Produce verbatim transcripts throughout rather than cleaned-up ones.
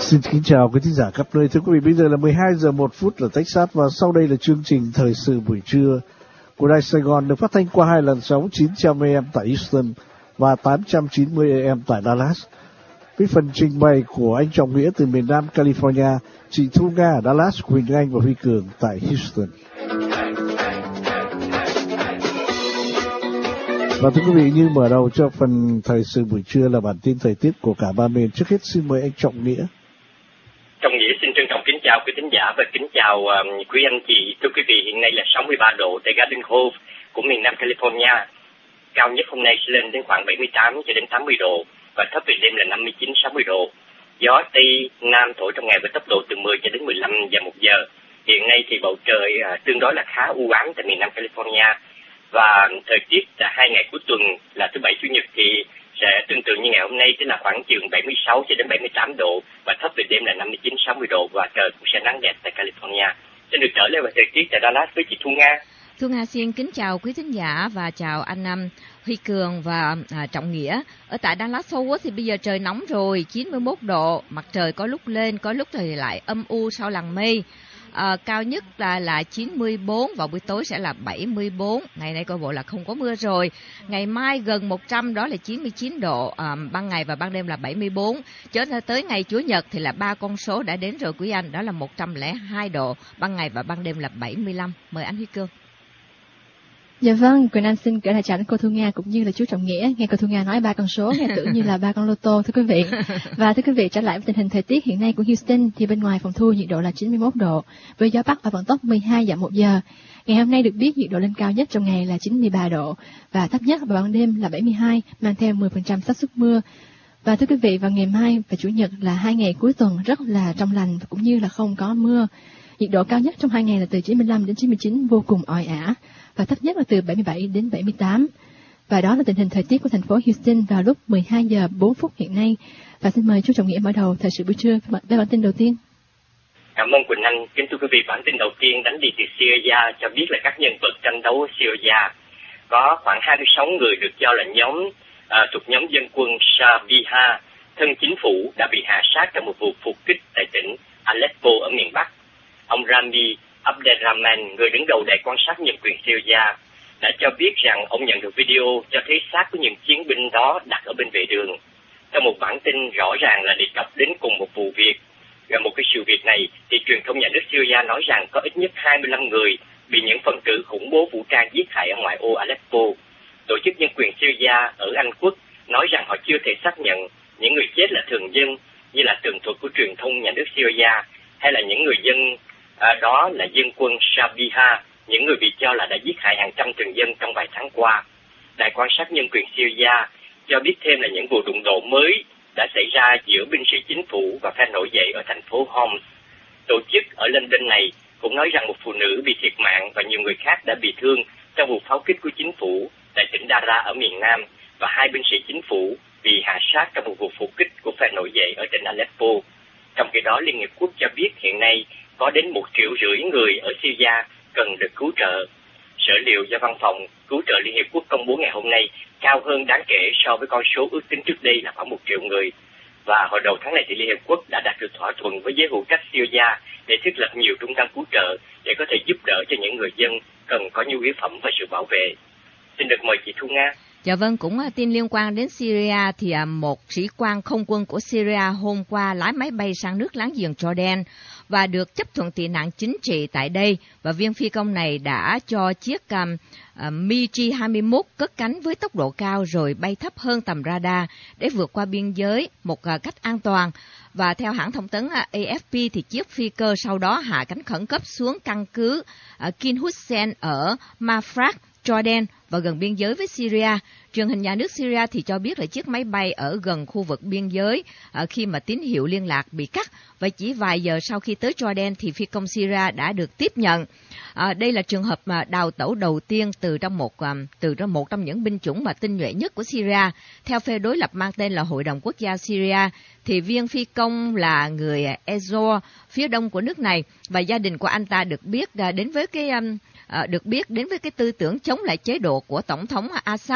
Xin kính chào quý thính giả khắp nơi. Thưa quý vị, bây giờ là mười hai giờ một phút ở Texas và sau đây là chương trình thời sự buổi trưa của Đài Sài Gòn được phát thanh qua hai làn sóng chín trăm a em tại Houston và tám trăm chín mươi a em tại Dallas. Với phần trình bày của anh Trọng Nghĩa từ miền Nam California, chị Thu Nga ở Dallas, Quỳnh Anh và Huy Cường tại Houston. Và thưa quý vị, như mở đầu cho phần thời sự buổi trưa là bản tin thời tiết của cả ba miền. Trước hết xin mời anh Trọng Nghĩa. Trọng Nghĩa xin trân trọng kính chào quý thính giả và kính chào um, quý anh chị. Thưa quý vị, hiện nay là sáu mươi ba độ tại Garden Grove của miền Nam California. Cao nhất hôm nay sẽ lên đến khoảng bảy mươi tám cho đến tám mươi độ và thấp về đêm là năm mươi chín sáu mươi độ. Gió Tây Nam thổi trong ngày với tốc độ từ mười cho đến mười lăm dặm một giờ. Hiện nay thì bầu trời uh, tương đối là khá u ám tại miền Nam California. Và thời tiết là hai ngày cuối tuần là thứ bảy chủ nhật thì sẽ tương tự như ngày hôm nay, tức là khoảng chừng bảy mươi sáu cho đến bảy mươi tám độ và thấp về đêm là năm mươi chín sáu mươi độ và trời cũng sẽ nắng đẹp tại California. Xin được trở lại vào thời tiết tại Dallas với chị Thu Nga. Thu Nga xin kính chào quý thính giả và chào anh um, Huy Cường và à, Trọng Nghĩa. Ở tại Dallas Fort Worth thì bây giờ trời nóng rồi, chín mươi mốt độ, mặt trời có lúc lên, có lúc thì lại âm u sau làn mây. À, cao nhất là là chín mươi bốn, vào buổi tối sẽ là bảy mươi bốn. Ngày nay coi bộ là không có mưa rồi. Ngày mai gần một trăm, đó là chín mươi chín độ, à, ban ngày và ban đêm là bảy mươi bốn. Cho tới ngày Chủ nhật thì là ba con số đã đến rồi quý anh, đó là một trăm lẻ hai độ, ban ngày và ban đêm là bảy mươi lăm. Mời anh Huy Cương. Dạ vâng, Quỳnh Anh xin gửi lời chào đến cô Thu Nga cũng như là chú Trọng Nghĩa. Nghe cô Thu Nga nói ba con số, nghe tưởng như là ba con lô tô, thưa quý vị. Và thưa quý vị, trở lại với tình hình thời tiết hiện nay của Houston thì bên ngoài phòng thu nhiệt độ là chín mươi mốt độ, với gió bắc ở vận tốc mười hai dặm một giờ. Ngày hôm nay được biết nhiệt độ lên cao nhất trong ngày là chín mươi ba độ và thấp nhất vào ban đêm là bảy mươi hai, mang theo mười phần trăm xác suất mưa. Và thưa quý vị, vào ngày mai và Chủ nhật là hai ngày cuối tuần rất là trong lành cũng như là không có mưa. Nhiệt độ cao nhất trong hai ngày là từ chín mươi lăm đến chín mươi chín, vô cùng oi ả, và thấp nhất là từ bảy mươi bảy đến bảy mươi tám. Và đó là tình hình thời tiết của thành phố Houston vào lúc mười hai giờ bốn phút hiện nay. Và xin mời chú Trọng Nghĩa mở đầu thời sự buổi trưa với bản tin đầu tiên. Cảm ơn Quỳnh Anh. Kính thưa quý vị, bản tin đầu tiên đánh đi từ Syria cho biết là các nhân vật tranh đấu ở Syria có khoảng hai mươi sáu người được cho là nhóm à, thuộc nhóm dân quân Shabiha, thân chính phủ đã bị hạ sát trong một vụ phục kích tại tỉnh Aleppo ở miền Bắc. Ông Rami Abderrahman, người đứng đầu đài quan sát nhân quyền Syria, đã cho biết rằng ông nhận được video cho thấy xác của những chiến binh đó đặt ở bên vệ đường. Trong một bản tin rõ ràng là đề cập đến cùng một vụ việc. Và một cái sự việc này thì truyền thông nhà nước Syria nói rằng có ít nhất hai mươi lăm người bị những phần tử khủng bố vũ trang giết hại ở ngoại ô Aleppo. Tổ chức nhân quyền Syria ở Anh Quốc nói rằng họ chưa thể xác nhận những người chết là thường dân như là tường thuật của truyền thông nhà nước Syria, hay là những người dân À, đó là dân quân Shabiha, những người bị cho là đã giết hại hàng trăm thường dân trong vài tháng qua. Đài quan sát nhân quyền Syria cho biết thêm là những vụ đụng độ mới đã xảy ra giữa binh sĩ chính phủ và phe nổi dậy ở thành phố Homs. Tổ chức ở London này cũng nói rằng một phụ nữ bị thiệt mạng và nhiều người khác đã bị thương trong vụ pháo kích của chính phủ tại tỉnh Dara ở miền Nam, và hai binh sĩ chính phủ bị hạ sát trong một vụ phục kích của phe nổi dậy ở tỉnh Aleppo. Trong khi đó, Liên Hiệp Quốc cho biết hiện nay có đến một triệu rưỡi người ở Syria cần được cứu trợ. Số liệu do Văn phòng Cứu trợ Liên Hiệp Quốc công bố ngày hôm nay cao hơn đáng kể so với con số ước tính trước đây là khoảng một triệu người. Và hồi đầu tháng này thì Liên Hiệp Quốc đã đạt được thỏa thuận với giới hữu trách Syria để thiết lập nhiều trung tâm cứu trợ để có thể giúp đỡ cho những người dân cần có nhu yếu phẩm và sự bảo vệ. Xin được mời chị Thu Nga. Dạ vâng, cũng tin liên quan đến Syria thì một sĩ quan không quân của Syria hôm qua lái máy bay sang nước láng giềng Jordan và được chấp thuận tị nạn chính trị tại đây, và viên phi công này đã cho chiếc um, uh, Mi G hai mươi mốt cất cánh với tốc độ cao rồi bay thấp hơn tầm radar để vượt qua biên giới một uh, cách an toàn. Và theo hãng thông tấn uh, A F P thì chiếc phi cơ sau đó hạ cánh khẩn cấp xuống căn cứ uh, King Hussein ở Mafraq, Jordan và gần biên giới với Syria. Truyền hình nhà nước Syria thì cho biết là chiếc máy bay ở gần khu vực biên giới à, khi mà tín hiệu liên lạc bị cắt, và chỉ vài giờ sau khi tới Jordan thì phi công Syria đã được tiếp nhận. À, đây là trường hợp mà đào tẩu đầu tiên từ trong một um, từ trong một trong những binh chủng mà tinh nhuệ nhất của Syria. Theo phe đối lập mang tên là Hội đồng Quốc gia Syria, thì viên phi công là người Azor, phía đông của nước này, và gia đình của anh ta được biết à, đến với cái um, à, được biết đến với cái tư tưởng chống lại chế độ của tổng thống Assad,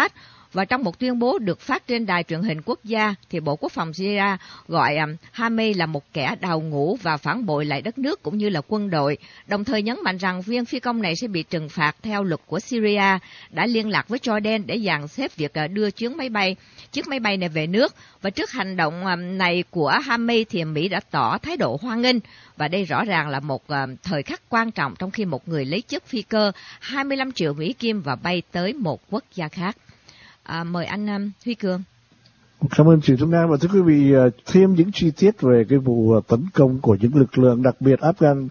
Và trong một tuyên bố được phát trên đài truyền hình quốc gia, thì Bộ Quốc phòng Syria gọi um, Hamay là một kẻ đào ngũ và phản bội lại đất nước cũng như là quân đội, đồng thời nhấn mạnh rằng viên phi công này sẽ bị trừng phạt theo luật của Syria, đã liên lạc với Jordan để dàn xếp việc uh, đưa chuyến máy bay, chiếc máy bay này về nước. Và trước hành động um, này của Hamay thì Mỹ đã tỏ thái độ hoan nghênh, và đây rõ ràng là một uh, thời khắc quan trọng trong khi một người lấy chức phi cơ hai mươi lăm triệu Mỹ Kim và bay tới một quốc gia khác. À, mời anh um, Huy Cường. Cảm ơn chị Trung Nga. Và thưa quý vị, thêm những chi tiết về cái vụ tấn công của những lực lượng đặc biệt Afghan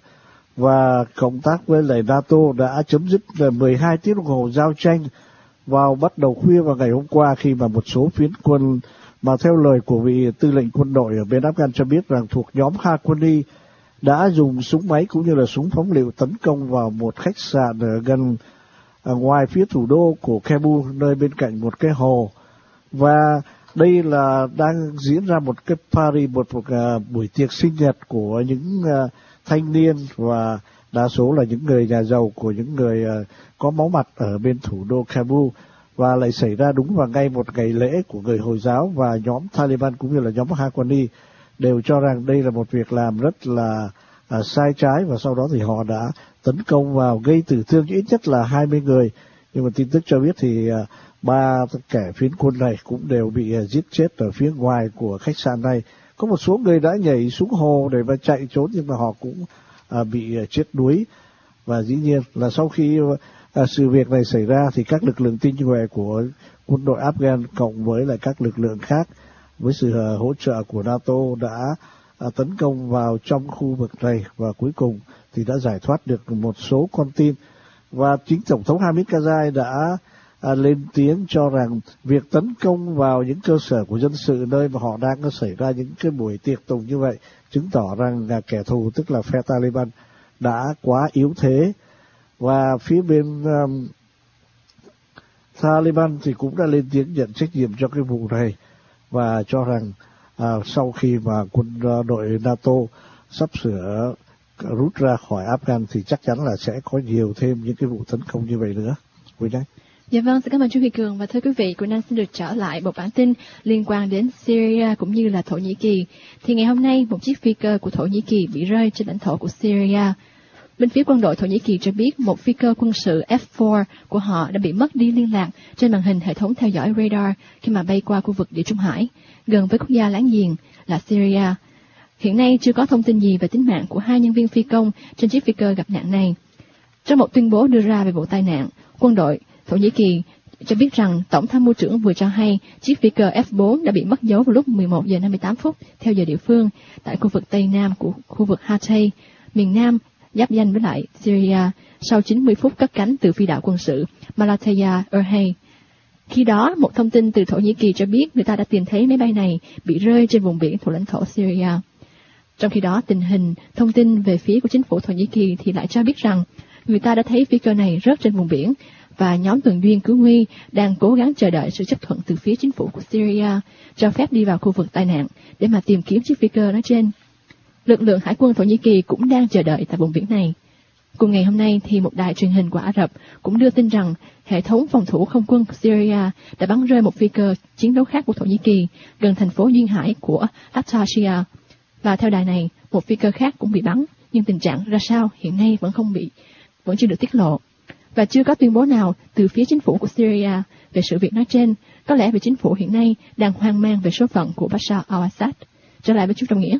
và cộng tác với lại NATO đã chấm dứt mười hai tiếng đồng hồ giao tranh vào bắt đầu khuya vào ngày hôm qua, khi mà một số phiến quân mà theo lời của vị tư lệnh quân đội ở bên Afghan cho biết rằng thuộc nhóm Haqqani đã dùng súng máy cũng như là súng phóng lựu tấn công vào một khách sạn ở gần ở ngoài phía thủ đô của Kabul, nơi bên cạnh một cái hồ. Và đây là đang diễn ra một cái party, một, một uh, buổi tiệc sinh nhật của những uh, thanh niên và đa số là những người nhà giàu, của những người uh, có máu mặt ở bên thủ đô Kabul, và lại xảy ra đúng vào ngay một ngày lễ của người Hồi giáo. Và nhóm Taliban cũng như là nhóm Haqqani đều cho rằng đây là một việc làm rất là uh, sai trái, và sau đó thì họ đã tấn công vào gây tử thương ít nhất là hai mươi người. Nhưng mà tin tức cho biết thì uh, ba kẻ phiến quân này cũng đều bị uh, giết chết ở phía ngoài của khách sạn này. Có một số người đã nhảy xuống hồ để mà chạy trốn, nhưng mà họ cũng uh, bị uh, chết đuối. Và dĩ nhiên là sau khi uh, sự việc này xảy ra thì các lực lượng tinh nhuệ của quân đội Afghan cộng với lại các lực lượng khác với sự uh, hỗ trợ của NATO đã uh, tấn công vào trong khu vực này, và cuối cùng thì đã giải thoát được một số con tin. Và chính Tổng thống Hamid Karzai đã à, lên tiếng cho rằng việc tấn công vào những cơ sở của dân sự nơi mà họ đang có xảy ra những cái buổi tiệc tùng như vậy chứng tỏ rằng là kẻ thù, tức là phe Taliban, đã quá yếu thế. Và phía bên um, Taliban thì cũng đã lên tiếng nhận trách nhiệm cho cái vụ này, và cho rằng à, sau khi mà quân uh, đội NATO sắp sửa rút ra khỏi Afghan thì chắc chắn là sẽ có nhiều thêm những cái vụ tấn công như vậy nữa. Quý Anh. Dạ vâng, xin cảm ơn chú Huy Cường. Và thưa quý vị, Quỳnh Anh xin được trở lại một bản tin liên quan đến Syria cũng như là Thổ Nhĩ Kỳ. Thì ngày hôm nay, một chiếc phi cơ của Thổ Nhĩ Kỳ bị rơi trên lãnh thổ của Syria. Bên phía quân đội Thổ Nhĩ Kỳ cho biết một phi cơ quân sự F bốn của họ đã bị mất đi liên lạc trên màn hình hệ thống theo dõi radar khi mà bay qua khu vực Địa Trung Hải, gần với quốc gia láng giềng là Syria. Hiện nay chưa có thông tin gì về tính mạng của hai nhân viên phi công trên chiếc phi cơ gặp nạn này. Trong một tuyên bố đưa ra về vụ tai nạn, quân đội Thổ Nhĩ Kỳ cho biết rằng Tổng tham mưu trưởng vừa cho hay chiếc phi cơ F bốn đã bị mất dấu vào lúc mười một giờ năm mươi tám phút theo giờ địa phương tại khu vực Tây Nam của khu vực Hatay, miền Nam giáp danh với lại Syria, sau chín mươi phút cất cánh từ phi đạo quân sự Malatya Erhay. Khi đó, một thông tin từ Thổ Nhĩ Kỳ cho biết người ta đã tìm thấy máy bay này bị rơi trên vùng biển thuộc lãnh thổ Syria. Trong khi đó, tình hình thông tin về phía của chính phủ Thổ Nhĩ Kỳ thì lại cho biết rằng người ta đã thấy phi cơ này rớt trên vùng biển và nhóm tuần duyên cứu nguy đang cố gắng chờ đợi sự chấp thuận từ phía chính phủ của Syria cho phép đi vào khu vực tai nạn để mà tìm kiếm chiếc phi cơ nói trên. Lực lượng hải quân Thổ Nhĩ Kỳ cũng đang chờ đợi tại vùng biển này. Cùng ngày hôm nay thì một đài truyền hình của Ả Rập cũng đưa tin rằng hệ thống phòng thủ không quân của Syria đã bắn rơi một phi cơ chiến đấu khác của Thổ Nhĩ Kỳ gần thành phố duyên hải của Latakia. Và theo đài này, một phi cơ khác cũng bị bắn, nhưng tình trạng ra sao hiện nay vẫn không bị, vẫn chưa được tiết lộ. Và chưa có tuyên bố nào từ phía chính phủ của Syria về sự việc nói trên. Có lẽ vì chính phủ hiện nay đang hoang mang về số phận của Bashar al-Assad. Trở lại với chú Trọng Nghĩa.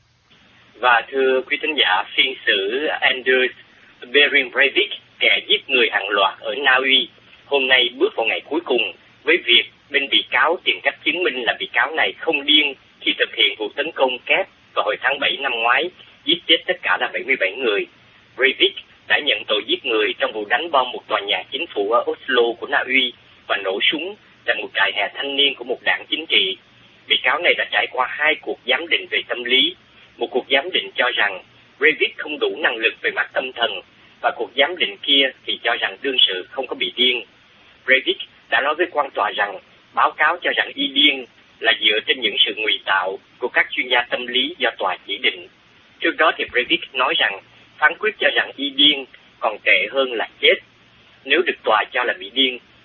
Và thưa quý thính giả, phiên xử Anders Behring Breivik, kẻ giết người hàng loạt ở Na Uy, hôm nay bước vào ngày cuối cùng với việc bên bị cáo tìm cách chứng minh là bị cáo này không điên khi thực hiện vụ tấn công kép vào hồi tháng bảy năm ngoái, giết chết tất cả là bảy mươi bảy người. Breivik đã nhận tội giết người trong vụ đánh bom một tòa nhà chính phủ ở Oslo của Na Uy và nổ súng tại một trại hè thanh niên của một đảng chính trị. Bị cáo này đã trải qua hai cuộc giám định về tâm lý. Một cuộc giám định cho rằng Breivik không đủ năng lực về mặt tâm thần, và cuộc giám định kia thì cho rằng đương sự không có bị điên. Breivik đã nói với quan tòa rằng báo cáo cho rằng y điên là dựa trên những sự ngụy tạo của các chuyên gia tâm lý do tòa chỉ định. Trước đó thì Breivik nói rằng phán quyết cho rằng y điên còn tệ hơn là chết. Nếu được tòa cho là bị điên,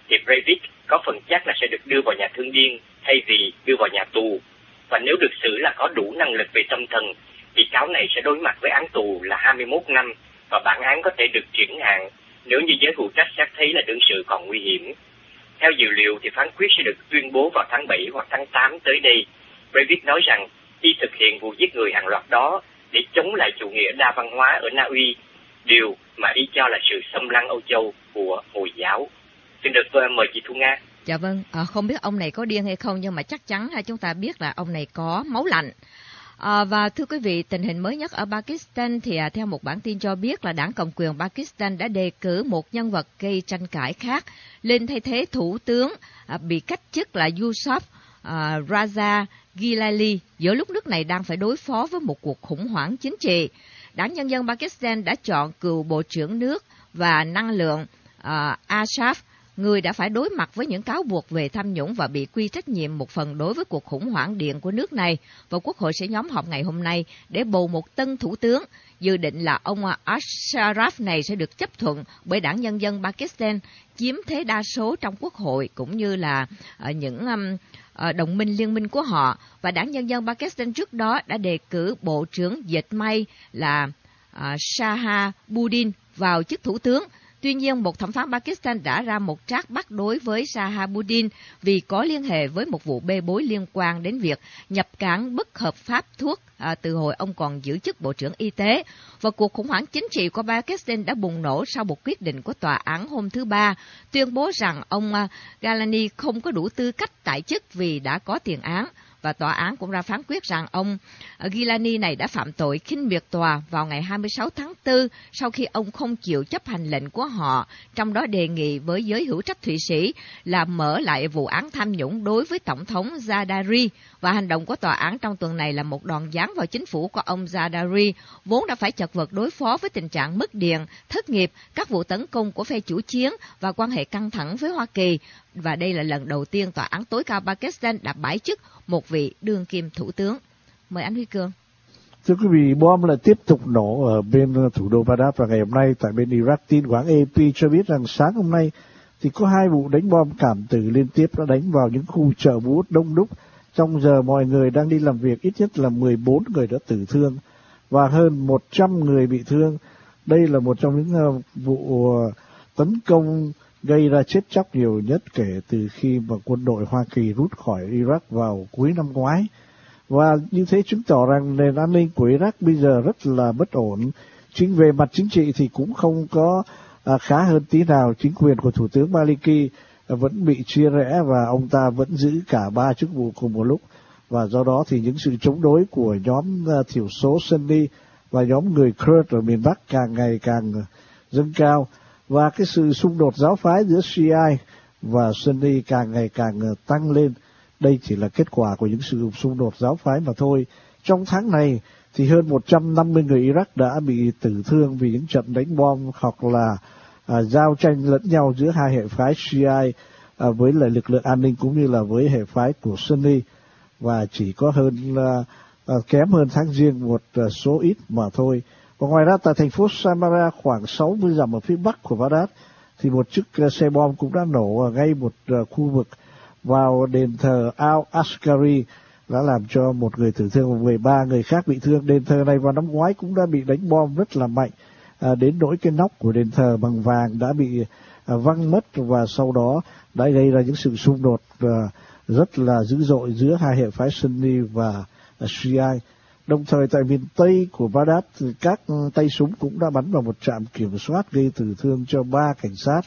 thì Breivik có phần chắc là sẽ được đưa vào nhà thương điên thay vì đưa vào nhà tù. Và nếu được xử là có đủ năng lực về tâm thần, bị cáo này sẽ đối mặt với án tù là hai mươi mốt năm và bản án có thể được chuyển hạn nếu như giới hữu trách xét thấy là đương sự còn nguy hiểm. Theo dự liệu thì phán quyết sẽ được tuyên bố vào tháng bảy hoặc tháng tám tới đây. Breivik nói rằng y thực hiện vụ giết người hàng loạt đó để chống lại chủ nghĩa đa văn hóa ở Na Uy, điều mà y cho là sự xâm lăng Âu Châu của Hồi giáo. Xin được mời chị Thu Nga. Dạ vâng, à, không biết ông này có điên hay không, nhưng mà chắc chắn chúng ta biết là ông này có máu lạnh. À, và thưa quý vị, tình hình mới nhất ở Pakistan thì à, theo một bản tin cho biết là đảng Cầm quyền Pakistan đã đề cử một nhân vật gây tranh cãi khác lên thay thế thủ tướng à, bị cách chức là Yusuf à, Raza Gilali giữa lúc nước này đang phải đối phó với một cuộc khủng hoảng chính trị. Đảng Nhân dân Pakistan đã chọn cựu Bộ trưởng nước và năng lượng à, Ashraf, người đã phải đối mặt với những cáo buộc về tham nhũng và bị quy trách nhiệm một phần đối với cuộc khủng hoảng điện của nước này. Và Quốc hội sẽ nhóm họp ngày hôm nay để bầu một tân thủ tướng. Dự định là ông Ashraf này sẽ được chấp thuận bởi Đảng Nhân dân Pakistan, chiếm thế đa số trong Quốc hội cũng như là uh, những um, uh, đồng minh liên minh của họ. Và Đảng Nhân dân Pakistan trước đó đã đề cử Bộ trưởng dệt may là uh, Shahabuddin vào chức thủ tướng. Tuy nhiên, một thẩm phán Pakistan đã ra một trác bắt đối với Shahabuddin vì có liên hệ với một vụ bê bối liên quan đến việc nhập cảng bất hợp pháp thuốc à, từ hồi ông còn giữ chức Bộ trưởng Y tế. Và cuộc khủng hoảng chính trị của Pakistan đã bùng nổ sau một quyết định của tòa án hôm thứ Ba tuyên bố rằng ông uh, Gilani không có đủ tư cách tại chức vì đã có tiền án. Và tòa án cũng ra phán quyết rằng ông Gilani này đã phạm tội khinh miệt tòa vào ngày hai mươi sáu tháng tư sau khi ông không chịu chấp hành lệnh của họ, trong đó đề nghị với giới hữu trách Thụy Sĩ là mở lại vụ án tham nhũng đối với Tổng thống Zardari. Và hành động của tòa án trong tuần này là một đòn giáng vào chính phủ của ông Zardari, vốn đã phải chật vật đối phó với tình trạng mất điện, thất nghiệp, các vụ tấn công của phe chủ chiến và quan hệ căng thẳng với Hoa Kỳ. Và đây là lần đầu tiên tòa án tối cao Pakistan đã bãi chức một vị đương kim thủ tướng. Mời anh Huy Cường. Thưa quý vị, bom lại tiếp tục nổ ở bên thủ đô Baghdad vào ngày hôm nay. Tại bên Iraq, tin của hãng A P cho biết rằng sáng hôm nay thì có hai vụ đánh bom cảm tử liên tiếp đã đánh vào những khu chợ búa đông đúc. Trong giờ mọi người đang đi làm việc, ít nhất là mười bốn người đã tử thương và hơn một trăm người bị thương. Đây là một trong những vụ tấn công gây ra chết chóc nhiều nhất kể từ khi mà quân đội Hoa Kỳ rút khỏi Iraq vào cuối năm ngoái. Và như thế chứng tỏ rằng nền an ninh của Iraq bây giờ rất là bất ổn. Chính về mặt chính trị thì cũng không có à, khá hơn tí nào. Chính quyền của Thủ tướng Maliki à, vẫn bị chia rẽ và ông ta vẫn giữ cả ba chức vụ cùng một lúc. Và do đó thì những sự chống đối của nhóm à, thiểu số Sunni và nhóm người Kurd ở miền Bắc càng ngày càng dâng cao. Và cái sự xung đột giáo phái giữa Shia và Sunni càng ngày càng tăng lên. Đây chỉ là kết quả của những sự xung đột giáo phái mà thôi. Trong tháng này thì hơn một trăm năm mươi người Iraq đã bị tử thương vì những trận đánh bom hoặc là à, giao tranh lẫn nhau giữa hai hệ phái Shia à, với lại lực lượng an ninh cũng như là với hệ phái của Sunni. Và chỉ có hơn à, à, kém hơn tháng giêng một à, số ít mà thôi. Và ngoài ra tại thành phố Samarra khoảng sáu mươi dặm ở phía bắc của Baghdad thì một chiếc xe bom cũng đã nổ ở ngay một uh, khu vực vào đền thờ Al-Askari, đã làm cho một người tử thương và mười ba người khác bị thương. Đền thờ này vào năm ngoái cũng đã bị đánh bom rất là mạnh, à, đến nỗi cái nóc của đền thờ bằng vàng đã bị à, văng mất và sau đó đã gây ra những sự xung đột à, rất là dữ dội giữa hai hệ phái Sunni và à, Shia. Đồng thời tại miền Tây của Baghdad thì các tay súng cũng đã bắn vào một trạm kiểm soát gây tử thương cho ba cảnh sát.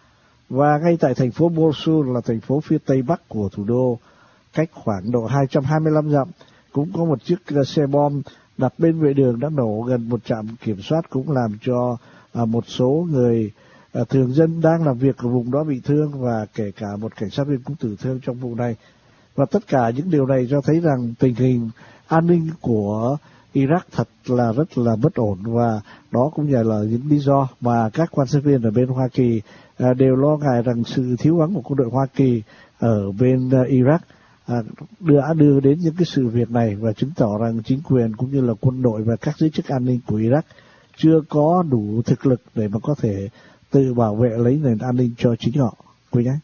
Và ngay tại thành phố Mosul là thành phố phía tây bắc của thủ đô, cách khoảng độ hai trăm hai mươi lăm dặm, cũng có một chiếc xe bom đặt bên vệ đường đã nổ gần một trạm kiểm soát, cũng làm cho à, một số người à, thường dân đang làm việc ở vùng đó bị thương và kể cả một cảnh sát viên cũng tử thương trong vụ này. Và tất cả những điều này cho thấy rằng tình hình an ninh của Iraq thật là rất là bất ổn, và đó cũng là những lý do mà các quan sát viên ở bên Hoa Kỳ à, đều lo ngại rằng sự thiếu vắng của quân đội Hoa Kỳ ở bên uh, Iraq à, đã đưa đến những cái sự việc này và chứng tỏ rằng chính quyền cũng như là quân đội và các giới chức an ninh của Iraq chưa có đủ thực lực để mà có thể tự bảo vệ lấy nền an ninh cho chính họ. Quý nhé.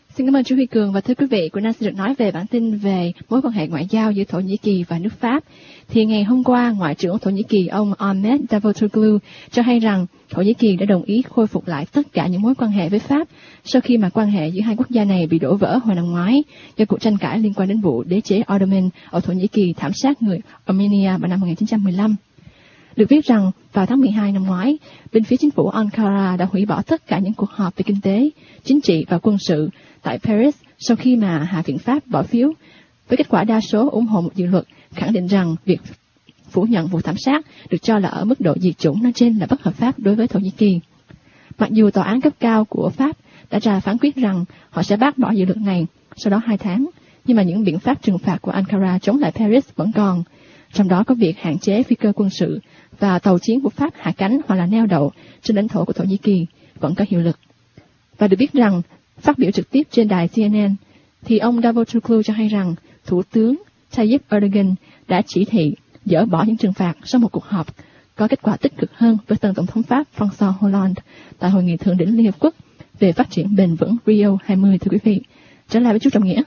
Xin cảm ơn chú Huy Cường. Và thưa quý vị, của Nam xin được nói về bản tin về mối quan hệ ngoại giao giữa Thổ Nhĩ Kỳ và nước Pháp. Thì ngày hôm qua, Ngoại trưởng Thổ Nhĩ Kỳ ông Ahmet Davutoglu cho hay rằng Thổ Nhĩ Kỳ đã đồng ý khôi phục lại tất cả những mối quan hệ với Pháp sau khi mà quan hệ giữa hai quốc gia này bị đổ vỡ hồi năm ngoái do cuộc tranh cãi liên quan đến vụ đế chế Ottoman ở Thổ Nhĩ Kỳ thảm sát người Armenia vào năm một nghìn chín trăm mười lăm. Được biết rằng vào tháng mười hai năm ngoái, bên phía chính phủ Ankara đã hủy bỏ tất cả những cuộc họp về kinh tế, chính trị và quân sự tại Paris sau khi mà Hạ viện Pháp bỏ phiếu, với kết quả đa số ủng hộ một dự luật khẳng định rằng việc phủ nhận vụ thảm sát được cho là ở mức độ diệt chủng nói trên là bất hợp pháp đối với Thổ Nhĩ Kỳ. Mặc dù tòa án cấp cao của Pháp đã ra phán quyết rằng họ sẽ bác bỏ dự luật này sau đó hai tháng, nhưng mà những biện pháp trừng phạt của Ankara chống lại Paris vẫn còn, trong đó có việc hạn chế phi cơ quân sự và tàu chiến của Pháp hạ cánh hoặc là neo đậu trên lãnh thổ của Thổ Nhĩ Kỳ vẫn có hiệu lực. Và được biết rằng, phát biểu trực tiếp trên đài xê en en, thì ông Davutoglu cho hay rằng Thủ tướng Tayyip Erdogan đã chỉ thị dỡ bỏ những trừng phạt sau một cuộc họp có kết quả tích cực hơn với tân tổng thống Pháp François Hollande tại Hội nghị Thượng đỉnh Liên Hợp Quốc về phát triển bền vững Rio hai mươi. Thưa quý vị, trở lại với chú Trọng Nghĩa.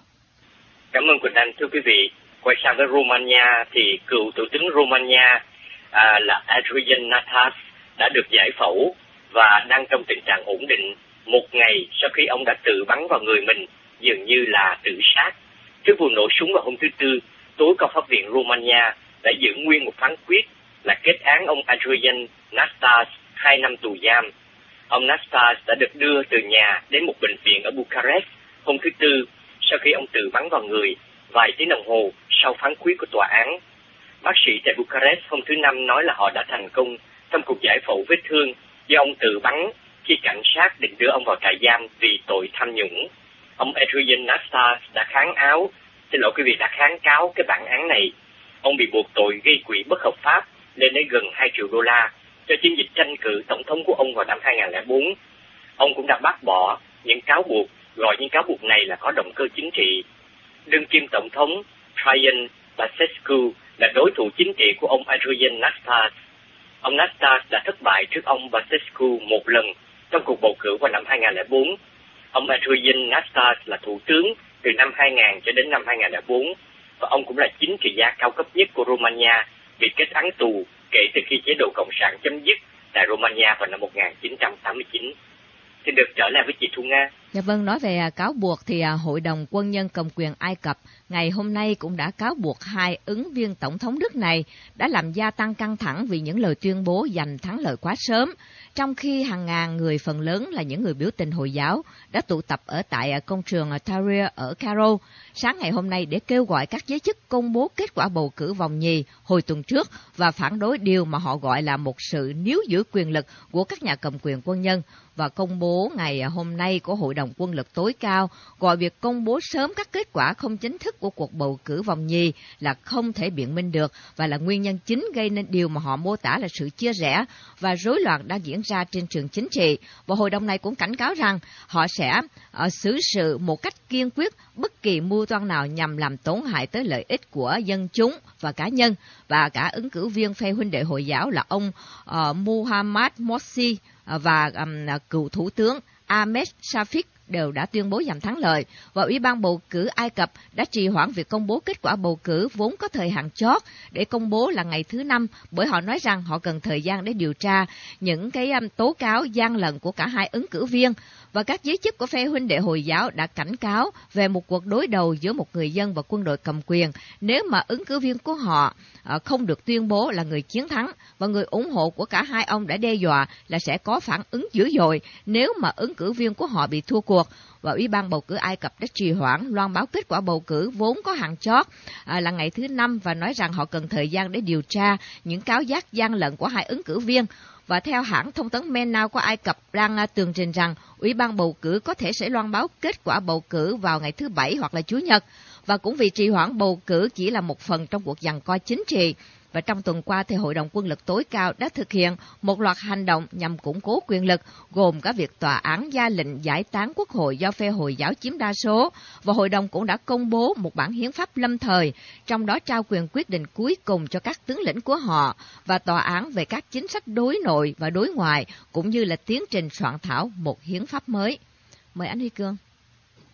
Cảm ơn Quỳnh Anh. Thưa quý vị, quay sang với Romania thì cựu thủ tướng Romania à, là Adrian Natas đã được giải phẫu và đang trong tình trạng ổn định một ngày sau khi ông đã tự bắn vào người mình, dường như là tự sát. Trước vụ nổ súng vào hôm thứ Tư, tối cao pháp viện Romania đã giữ nguyên một phán quyết là kết án ông Adrian Nastas hai năm tù giam. Ông Nastas đã được đưa từ nhà đến một bệnh viện ở Bucharest hôm thứ Tư sau khi ông tự bắn vào người vài tiếng đồng hồ sau phán quyết của tòa án. Bác sĩ tại Bucharest hôm thứ Năm nói là họ đã thành công trong cuộc giải phẫu vết thương do ông tự bắn khi cảnh sát định đưa ông vào trại giam vì tội tham nhũng. Ông Adrian Nastas đã kháng áo, xin lỗi quý vị, đã kháng cáo cái bản án này. Ông bị buộc tội gây quỹ bất hợp pháp lên đến gần hai triệu đô la cho chiến dịch tranh cử tổng thống của ông vào năm hai nghìn không trăm lẻ bốn. Ông cũng đã bác bỏ những cáo buộc, gọi những cáo buộc này là có động cơ chính trị. Đương kim tổng thống Traian Băsescu là đối thủ chính trị của ông Adrian Nastas. Ông Nastas đã thất bại trước ông Băsescu một lần trong cuộc bầu cử vào năm hai nghìn không trăm lẻ bốn. Ông Adrian Nastas là thủ tướng từ năm hai nghìn cho đến năm hai nghìn không trăm lẻ bốn và ông cũng là chính trị gia cao cấp nhất của Romania bị kết án tù kể từ khi chế độ Cộng sản chấm dứt tại Romania vào năm một nghìn chín trăm tám mươi chín. Xin được trở lại với chị Thu Nga. Dạ vâng, nói về cáo buộc thì Hội đồng Quân nhân cầm quyền Ai Cập ngày hôm nay cũng đã cáo buộc hai ứng viên tổng thống nước này đã làm gia tăng căng thẳng vì những lời tuyên bố giành thắng lợi quá sớm, trong khi hàng ngàn người phần lớn là những người biểu tình Hồi giáo đã tụ tập ở tại công trường Tahrir ở Cairo sáng ngày hôm nay để kêu gọi các giới chức công bố kết quả bầu cử vòng nhì hồi tuần trước và phản đối điều mà họ gọi là một sự níu giữ quyền lực của các nhà cầm quyền quân nhân. Và công bố ngày hôm nay của Hội đồng Quân lực tối cao gọi việc công bố sớm các kết quả không chính thức của cuộc bầu cử vòng nhì là không thể biện minh được và là nguyên nhân chính gây nên điều mà họ mô tả là sự chia rẽ và rối loạn đang diễn ra trên trường chính trị. Và hội đồng này cũng cảnh cáo rằng họ sẽ uh, xử sự một cách kiên quyết bất kỳ mưu toan nào nhằm làm tổn hại tới lợi ích của dân chúng và cá nhân. Và cả ứng cử viên phe huynh đệ Hồi giáo là ông uh, Mohammad Morsi và um, cựu thủ tướng Ahmed Shafik đều đã tuyên bố giành thắng lợi, và Ủy ban bầu cử Ai Cập đã trì hoãn việc công bố kết quả bầu cử vốn có thời hạn chót để công bố là ngày thứ Năm, bởi họ nói rằng họ cần thời gian để điều tra những cái um, tố cáo gian lận của cả hai ứng cử viên. Và các giới chức của phe huynh đệ Hồi giáo đã cảnh cáo về một cuộc đối đầu giữa một người dân và quân đội cầm quyền nếu mà ứng cử viên của họ uh, không được tuyên bố là người chiến thắng, và người ủng hộ của cả hai ông đã đe dọa là sẽ có phản ứng dữ dội nếu mà ứng cử viên của họ bị thua cuộc. Và Ủy ban bầu cử Ai Cập đã trì hoãn loan báo kết quả bầu cử vốn có hạn chót à, là ngày thứ Năm và nói rằng họ cần thời gian để điều tra những cáo giác gian lận của hai ứng cử viên. Và theo hãng thông tấn MENA của Ai Cập đang uh, tường trình rằng Ủy ban bầu cử có thể sẽ loan báo kết quả bầu cử vào ngày thứ Bảy hoặc là Chủ nhật. Và cũng vì trì hoãn bầu cử chỉ là một phần trong cuộc giằng co chính trị. Và trong tuần qua thì Hội đồng Quân lực tối cao đã thực hiện một loạt hành động nhằm củng cố quyền lực, gồm cả việc tòa án ra lệnh giải tán quốc hội do phe Hồi giáo chiếm đa số, và Hội đồng cũng đã công bố một bản hiến pháp lâm thời, trong đó trao quyền quyết định cuối cùng cho các tướng lĩnh của họ, và tòa án về các chính sách đối nội và đối ngoại, cũng như là tiến trình soạn thảo một hiến pháp mới. Mời anh Huy Cương.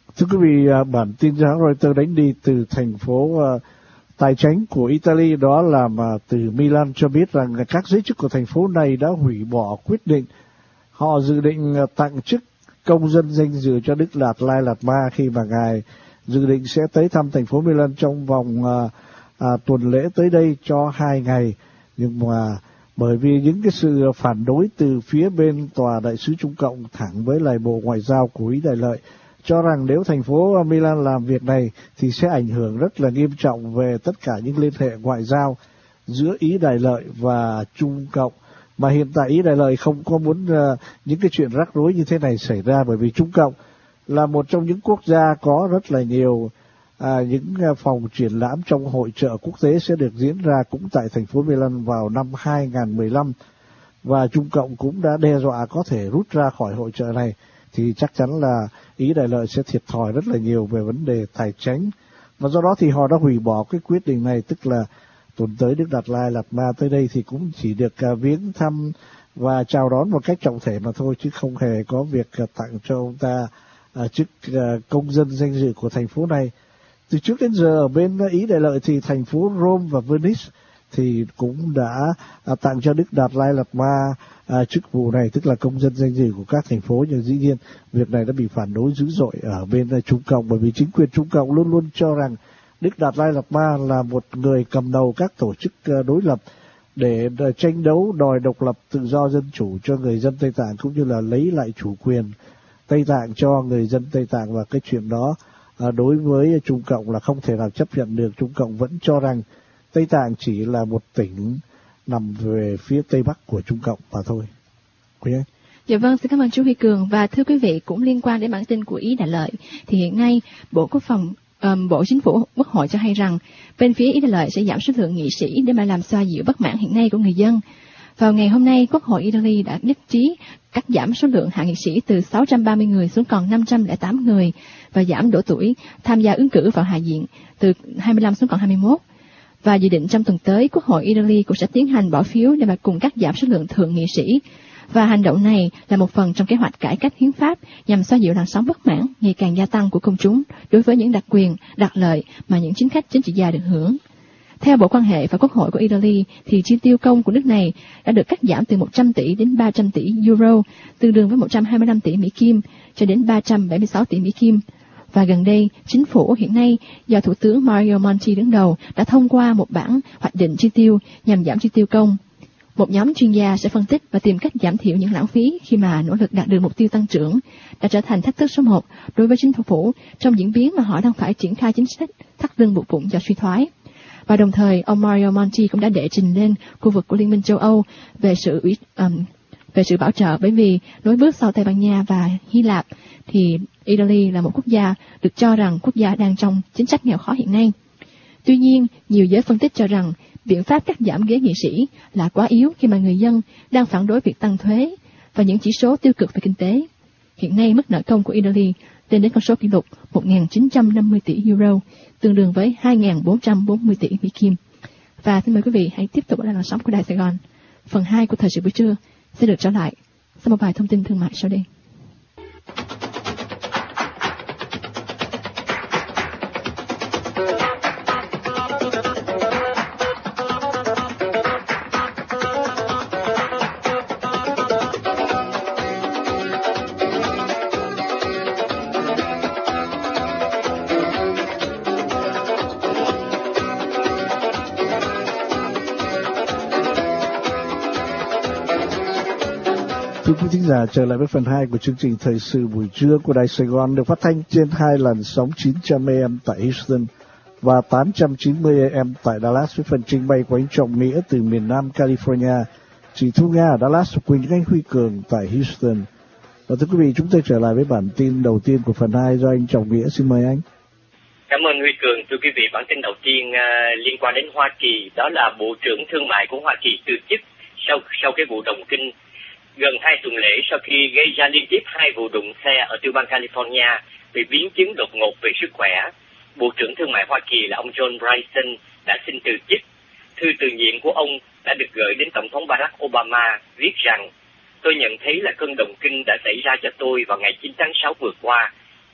Thưa quý vị, bản tin do hãng Reuters đánh đi từ thành phố uh, tài chánh của Italy, đó là mà từ Milan, cho biết rằng các giới chức của thành phố này đã hủy bỏ quyết định họ dự định tặng chức công dân danh dự cho Đức Đạt Lai Lạt Ma khi mà ngài dự định sẽ tới thăm thành phố Milan trong vòng uh, uh, tuần lễ tới đây cho hai ngày. Nhưng mà bởi vì những cái sự phản đối từ phía bên tòa đại sứ Trung Cộng thẳng với lại Bộ Ngoại giao của Ý Đại Lợi, cho rằng nếu thành phố Milan làm việc này thì sẽ ảnh hưởng rất là nghiêm trọng về tất cả những liên hệ ngoại giao giữa Ý Đại Lợi và Trung Cộng. Mà hiện tại Ý Đại Lợi không có muốn uh, những cái chuyện rắc rối như thế này xảy ra, bởi vì Trung Cộng là một trong những quốc gia có rất là nhiều à, những phòng triển lãm trong hội chợ quốc tế sẽ được diễn ra cũng tại thành phố Milan vào năm hai không một lăm, và Trung Cộng cũng đã đe dọa có thể rút ra khỏi hội chợ này, thì chắc chắn là Ý Đại Lợi sẽ thiệt thòi rất là nhiều về vấn đề tài chính, và do đó thì họ đã hủy bỏ cái quyết định này, tức là tuần tới Đức Đạt Lai Lạt Ma tới đây thì cũng chỉ được uh, viếng thăm và chào đón một cách trọng thể mà thôi, chứ không hề có việc uh, tặng cho ông ta uh, chức uh, công dân danh dự của thành phố này. Từ trước đến giờ ở bên Ý Đại Lợi thì thành phố Rome và Venice thì cũng đã uh, tặng cho Đức Đạt Lai Lạt Ma uh, chức vụ này, tức là công dân danh dự của các thành phố, nhưng dĩ nhiên việc này đã bị phản đối dữ dội ở bên uh, Trung Cộng, bởi vì chính quyền Trung Cộng luôn luôn cho rằng Đức Đạt Lai Lạt Ma là một người cầm đầu các tổ chức đối lập để tranh đấu đòi độc lập tự do dân chủ cho người dân Tây Tạng, cũng như là lấy lại chủ quyền Tây Tạng cho người dân Tây Tạng, và cái chuyện đó đối với Trung Cộng là không thể nào chấp nhận được. Trung Cộng vẫn cho rằng Tây Tạng chỉ là một tỉnh nằm về phía Tây Bắc của Trung Cộng mà thôi. Quý anh. Dạ vâng, xin cảm ơn chú Huy Cường. Và thưa quý vị, cũng liên quan đến bản tin của Ý Đại Lợi, thì hiện nay Bộ Quốc phòng Um, Bộ Chính phủ Quốc hội cho hay rằng bên phía Ý Đại Lợi sẽ giảm số lượng nghị sĩ để mà làm xoa dịu bất mãn hiện nay của người dân. Vào ngày hôm nay, Quốc hội Italy đã nhất trí cắt giảm số lượng hạ nghị sĩ từ sáu trăm ba mươi người xuống còn năm trăm lẻ tám người, và giảm độ tuổi tham gia ứng cử vào Hạ viện từ hai mươi lăm xuống còn hai mươi mốt. Và dự định trong tuần tới, Quốc hội Italy cũng sẽ tiến hành bỏ phiếu để mà cùng cắt giảm số lượng thượng nghị sĩ. Và hành động này là một phần trong kế hoạch cải cách hiến pháp nhằm xoa dịu làn sóng bất mãn ngày càng gia tăng của công chúng đối với những đặc quyền, đặc lợi mà những chính khách chính trị gia được hưởng. Theo Bộ Quan hệ và Quốc hội của Italy, thì chi tiêu công của nước này đã được cắt giảm từ một trăm tỷ đến ba trăm tỷ euro, tương đương với một trăm hai mươi lăm tỷ Mỹ Kim, cho đến ba trăm bảy mươi sáu tỷ Mỹ Kim. Và gần đây, chính phủ hiện nay do Thủ tướng Mario Monti đứng đầu đã thông qua một bản hoạch định chi tiêu nhằm giảm chi tiêu công. Một nhóm chuyên gia sẽ phân tích và tìm cách giảm thiểu những lãng phí khi mà nỗ lực đạt được mục tiêu tăng trưởng đã trở thành thách thức số một đối với chính phủ trong diễn biến mà họ đang phải triển khai chính sách thắt lưng buộc bụng do suy thoái. Và đồng thời, ông Mario Monti cũng đã đệ trình lên khu vực của Liên minh châu Âu về sự um, về sự bảo trợ, bởi vì nối bước sau Tây Ban Nha và Hy Lạp thì Italy là một quốc gia được cho rằng quốc gia đang trong chính sách nghèo khó hiện nay. Tuy nhiên, nhiều giới phân tích cho rằng biện pháp cắt giảm ghế nghị sĩ là quá yếu khi mà người dân đang phản đối việc tăng thuế và những chỉ số tiêu cực về kinh tế. Hiện nay, mức nợ công của Italy lên đến con số kỷ lục một nghìn chín trăm năm mươi tỷ euro, tương đương với hai nghìn bốn trăm bốn mươi tỷ Mỹ Kim. Và xin mời quý vị hãy tiếp tục ở làn sóng của Đài Sài Gòn. Phần hai của thời sự buổi trưa sẽ được trở lại sau một vài thông tin thương mại sau đây. Thưa quý thính giả, trở lại với phần hai của chương trình thời sự buổi trưa của Đài Sài Gòn, được phát thanh trên hai làn sóng chín trăm A M tại Houston và tám trăm chín mươi A M tại Dallas, với phần trình bày của anh Trọng Nghĩa từ miền Nam California, chị Thu Nga ở Dallas, Quỳnh Anh Huy Cường tại Houston. Và thưa quý vị, chúng tôi trở lại với bản tin đầu tiên của phần hai do anh Trọng Nghĩa. Xin mời anh. Cảm ơn Huy Cường. Thưa quý vị, bản tin đầu tiên uh, liên quan đến Hoa Kỳ, đó là Bộ trưởng Thương mại của Hoa Kỳ từ chức sau sau cái vụ động kinh gần hai tuần lễ sau khi gây ra liên tiếp hai vụ đụng xe ở tiểu bang California vì biến chứng đột ngột về sức khỏe. Bộ trưởng Thương mại Hoa Kỳ là ông John Bryson đã xin từ chức. Thư từ nhiệm của ông đã được gửi đến Tổng thống Barack Obama, viết rằng: tôi nhận thấy là cơn động kinh đã xảy ra cho tôi vào ngày chín tháng sáu vừa qua.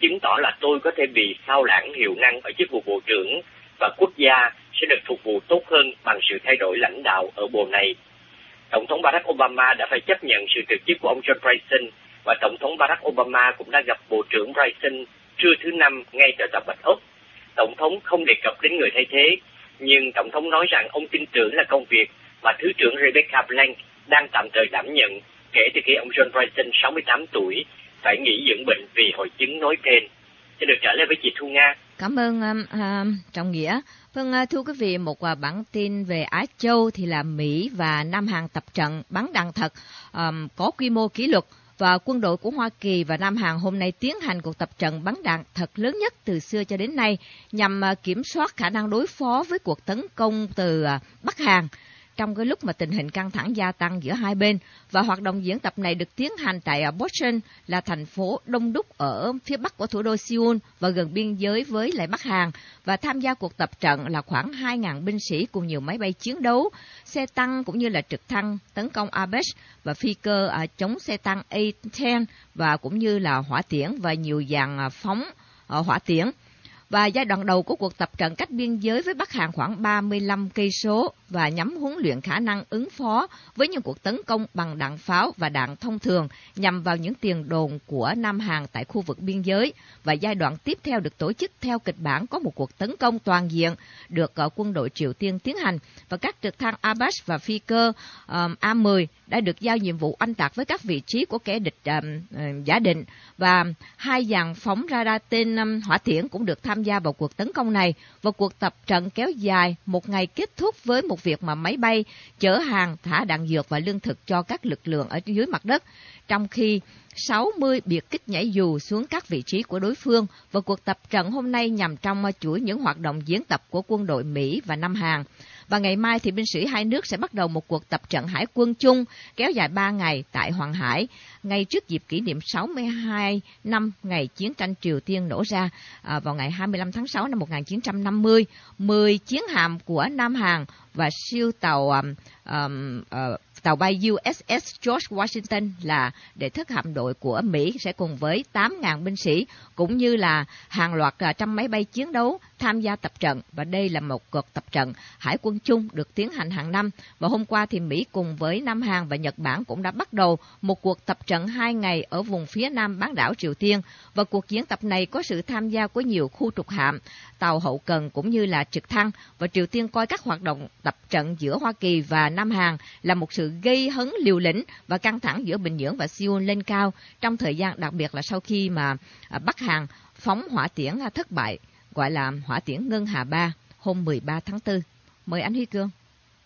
chứng tỏ là tôi có thể bị sao lãng hiệu năng ở chức vụ bộ trưởng và quốc gia sẽ được phục vụ tốt hơn bằng sự thay đổi lãnh đạo ở bộ này. Tổng thống Barack Obama đã phải chấp nhận sự từ chức của ông John Bryson và Tổng thống Barack Obama cũng đã gặp Bộ trưởng Bryson trưa thứ Năm ngay tại Tòa Bạch Ốc. Tổng thống không đề cập đến người thay thế, nhưng Tổng thống nói rằng ông tin tưởng là công việc mà Thứ trưởng Rebecca Blank đang tạm thời đảm nhận kể từ khi ông John Bryson sáu mươi tám tuổi phải nghỉ dưỡng bệnh vì hội chứng nói trên. Xin được trả lời với chị Thu Nga. Cảm ơn um, um, Trọng Nghĩa. Vâng, uh, thưa quý vị, một uh, bản tin về Á Châu thì là Mỹ và Nam Hàn tập trận bắn đạn thật um, có quy mô kỷ lục. Và quân đội của Hoa Kỳ và Nam Hàn hôm nay tiến hành cuộc tập trận bắn đạn thật lớn nhất từ xưa cho đến nay nhằm uh, kiểm soát khả năng đối phó với cuộc tấn công từ uh, Bắc Hàn trong cái lúc mà tình hình căng thẳng gia tăng giữa hai bên. Và hoạt động diễn tập này được tiến hành tại Busan, là thành phố đông đúc ở phía bắc của thủ đô Seoul và gần biên giới với lại Bắc Hàn. Và tham gia cuộc tập trận là khoảng hai nghìn binh sĩ cùng nhiều máy bay chiến đấu, xe tăng cũng như là trực thăng tấn công Apache và phi cơ à, chống xe tăng A mười và cũng như là hỏa tiễn và nhiều dàn à, phóng à, hỏa tiễn. Và giai đoạn đầu của cuộc tập trận cách biên giới với Bắc Hàn khoảng ba mươi lăm cây số và nhằm huấn luyện khả năng ứng phó với những cuộc tấn công bằng đạn pháo và đạn thông thường nhằm vào những tiền đồn của Nam Hàn tại khu vực biên giới. Và giai đoạn tiếp theo được tổ chức theo kịch bản có một cuộc tấn công toàn diện được uh, quân đội Triều Tiên tiến hành. Và các trực thăng Apache và phi cơ um, A mười đã được giao nhiệm vụ oanh tạc với các vị trí của kẻ địch um, uh, giả định. Và hai dàn phóng radar tên um, hỏa tiễn cũng được tham gia vào cuộc tấn công này. Và cuộc tập trận kéo dài một ngày kết thúc với một việc mà máy bay chở hàng thả đạn dược và lương thực cho các lực lượng ở dưới mặt đất, trong khi sáu mươi biệt kích nhảy dù xuống các vị trí của đối phương. Và cuộc tập trận hôm nay nằm trong chuỗi những hoạt động diễn tập của quân đội Mỹ và Nam Hàn. Và ngày mai thì binh sĩ hai nước sẽ bắt đầu một cuộc tập trận hải quân chung kéo dài ba ngày tại Hoàng Hải, ngay trước dịp kỷ niệm sáu mươi hai năm ngày chiến tranh Triều Tiên nổ ra à, vào ngày hai mươi lăm tháng sáu năm một nghìn chín trăm năm mươi. mười chiến hạm của Nam Hàn và siêu tàu um, um, uh, tàu bay U S S George Washington là đệ thất hạm đội của Mỹ sẽ cùng với tám nghìn binh sĩ cũng như là hàng loạt trăm máy bay chiến đấu tham gia tập trận. Và đây là một cuộc tập trận hải quân chung được tiến hành hàng năm. Và hôm qua thì Mỹ cùng với Nam Hàn và Nhật Bản cũng đã bắt đầu một cuộc tập trận hai ngày ở vùng phía nam bán đảo Triều Tiên. Và cuộc diễn tập này có sự tham gia của nhiều khu trục hạm, tàu hậu cần cũng như là trực thăng. Và Triều Tiên coi các hoạt động tập trận giữa Hoa Kỳ và Nam Hàn là một sự gây hấn liều lĩnh và căng thẳng giữa Bình Nhưỡng và Seoul lên cao trong thời gian, đặc biệt là sau khi mà Bắc Hàn phóng hỏa tiễn thất bại, gọi là hỏa tiễn Ngân Hà ba hôm mười ba tháng tư. Mời anh Huy Cương.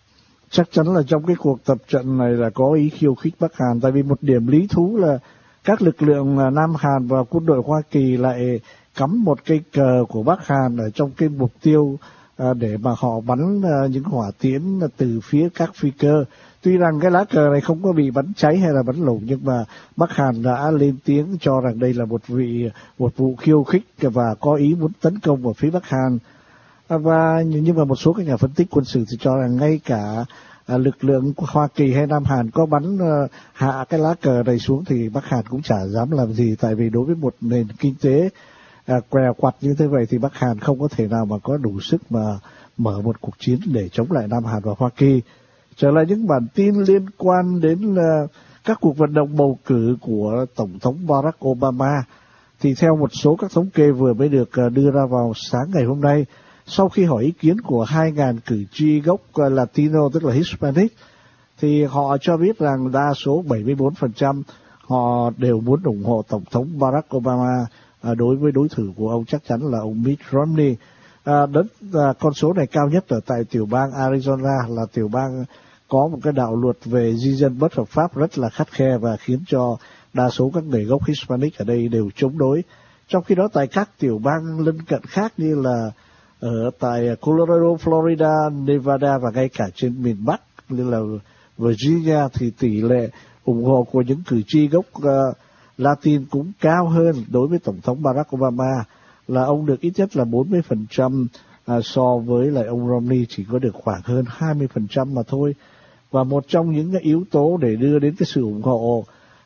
Chắc chắn là trong cái cuộc tập trận này là có ý khiêu khích Bắc Hàn, tại vì một điểm lý thú là các lực lượng Nam Hàn và quân đội Hoa Kỳ lại cắm một cây cờ của Bắc Hàn ở trong cái mục tiêu để mà họ bắn những hỏa tiễn từ phía các phi cơ. Tuy rằng cái lá cờ này không có bị bắn cháy hay là bắn lủng, nhưng mà Bắc Hàn đã lên tiếng cho rằng đây là một vị một vụ khiêu khích và có ý muốn tấn công vào phía Bắc Hàn. Và nhưng mà một số các nhà phân tích quân sự thì cho rằng ngay cả lực lượng Hoa Kỳ hay Nam Hàn có bắn hạ cái lá cờ này xuống thì Bắc Hàn cũng chả dám làm gì, tại vì đối với một nền kinh tế À, què quặt như thế vậy thì Bắc Hàn không có thể nào mà có đủ sức mà mở một cuộc chiến để chống lại Nam Hàn và Hoa Kỳ. Trở lại những bản tin liên quan đến uh, các cuộc vận động bầu cử của Tổng thống Barack Obama, thì theo một số các thống kê vừa mới được uh, đưa ra vào sáng ngày hôm nay, sau khi hỏi ý kiến của hai nghìn cử tri gốc uh, Latino, tức là Hispanic, thì họ cho biết rằng đa số bảy mươi bốn phần trăm họ đều muốn ủng hộ Tổng thống Barack Obama. À, đối với đối thủ của ông chắc chắn là ông Mitt Romney. À, đất, à, con số này cao nhất ở tại tiểu bang Arizona, là tiểu bang có một cái đạo luật về di dân bất hợp pháp rất là khắt khe và khiến cho đa số các người gốc Hispanic ở đây đều chống đối. Trong khi đó tại các tiểu bang lân cận khác như là ở tại Colorado, Florida, Nevada và ngay cả trên miền Bắc như là Virginia thì tỷ lệ ủng hộ của những cử tri gốc uh, Latin cũng cao hơn đối với Tổng thống Barack Obama, là ông được ít nhất là bốn mươi phần trăm à, so với lại ông Romney chỉ có được khoảng hơn hai mươi phần trăm mà thôi. Và một trong những cái yếu tố để đưa đến cái sự ủng hộ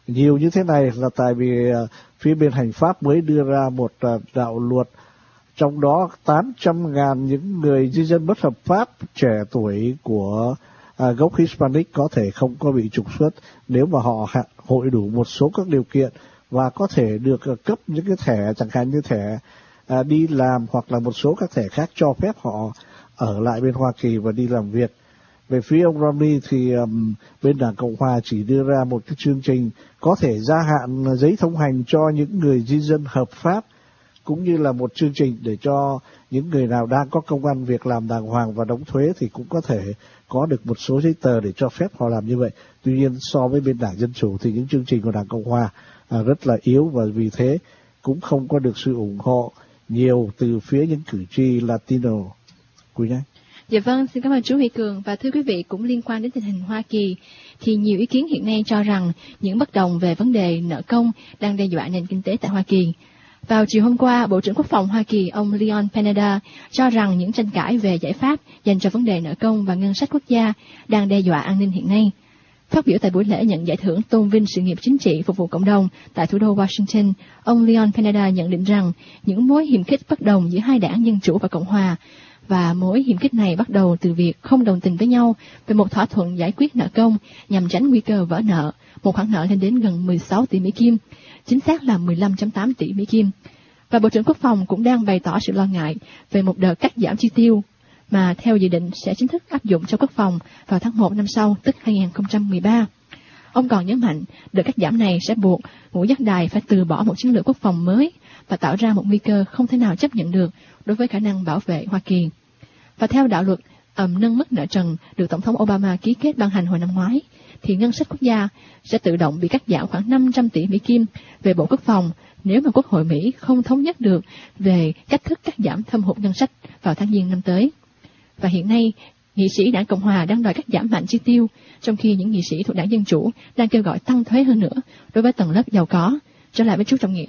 nhiều như thế này là tại vì phía bên hành pháp mới đưa ra một đạo luật, trong đó tám trăm ngàn những người di dân bất hợp pháp trẻ tuổi của à, gốc Hispanic có thể không có bị trục xuất nếu mà họ hội đủ một số các điều kiện và có thể được cấp những cái thẻ, chẳng hạn như thẻ à, đi làm hoặc là một số các thẻ khác cho phép họ ở lại bên Hoa Kỳ và đi làm việc. Về phía ông Romney thì um, bên Đảng Cộng Hòa chỉ đưa ra một cái chương trình có thể gia hạn giấy thông hành cho những người di dân hợp pháp, cũng như là một chương trình để cho những người nào đang có công ăn việc làm đàng hoàng và đóng thuế thì cũng có thể có được một số giấy tờ để cho phép họ làm như vậy. Tuy nhiên so với bên Đảng Dân Chủ thì những chương trình của Đảng Cộng Hòa à, rất là yếu, và vì thế cũng không có được sự ủng hộ nhiều từ phía những cử tri Latino. Quý nhé. Dạ vâng, xin cảm ơn chú Huy Cường. Và thưa quý vị, cũng liên quan đến tình hình Hoa Kỳ, thì nhiều ý kiến hiện nay cho rằng những bất đồng về vấn đề nợ công đang đe dọa nền kinh tế tại Hoa Kỳ. Vào chiều hôm qua, Bộ trưởng Quốc phòng Hoa Kỳ ông Leon Panetta cho rằng những tranh cãi về giải pháp dành cho vấn đề nợ công và ngân sách quốc gia đang đe dọa an ninh hiện nay. Phát biểu tại buổi lễ nhận giải thưởng tôn vinh sự nghiệp chính trị phục vụ cộng đồng tại thủ đô Washington, ông Leon Panetta nhận định rằng những mối hiềm khích bất đồng giữa hai đảng Dân Chủ và Cộng Hòa, và mối hiềm khích này bắt đầu từ việc không đồng tình với nhau về một thỏa thuận giải quyết nợ công nhằm tránh nguy cơ vỡ nợ, một khoản nợ lên đến gần mười sáu tỷ Mỹ Kim, chính xác là mười lăm phẩy tám tỷ Mỹ Kim. Và Bộ trưởng Quốc phòng cũng đang bày tỏ sự lo ngại về một đợt cắt giảm chi tiêu mà theo dự định sẽ chính thức áp dụng cho quốc phòng vào tháng một năm sau, tức hai không một ba. Ông còn nhấn mạnh đợt cắt giảm này sẽ buộc ngũ giác đài phải từ bỏ một chiến lược quốc phòng mới và tạo ra một nguy cơ không thể nào chấp nhận được đối với khả năng bảo vệ Hoa Kỳ. Và theo đạo luật um, nâng mức nợ trần được Tổng thống Obama ký kết ban hành hồi năm ngoái, thì ngân sách quốc gia sẽ tự động bị cắt giảm khoảng năm trăm tỷ Mỹ Kim về Bộ Quốc phòng nếu mà Quốc hội Mỹ không thống nhất được về cách thức cắt giảm thâm hụt ngân sách vào tháng Giêng năm tới. Và hiện nay, nghị sĩ Đảng Cộng Hòa đang đòi cắt giảm mạnh chi tiêu, trong khi những nghị sĩ thuộc Đảng Dân Chủ đang kêu gọi tăng thuế hơn nữa đối với tầng lớp giàu có. Trở lại với chú Trọng Nghĩa.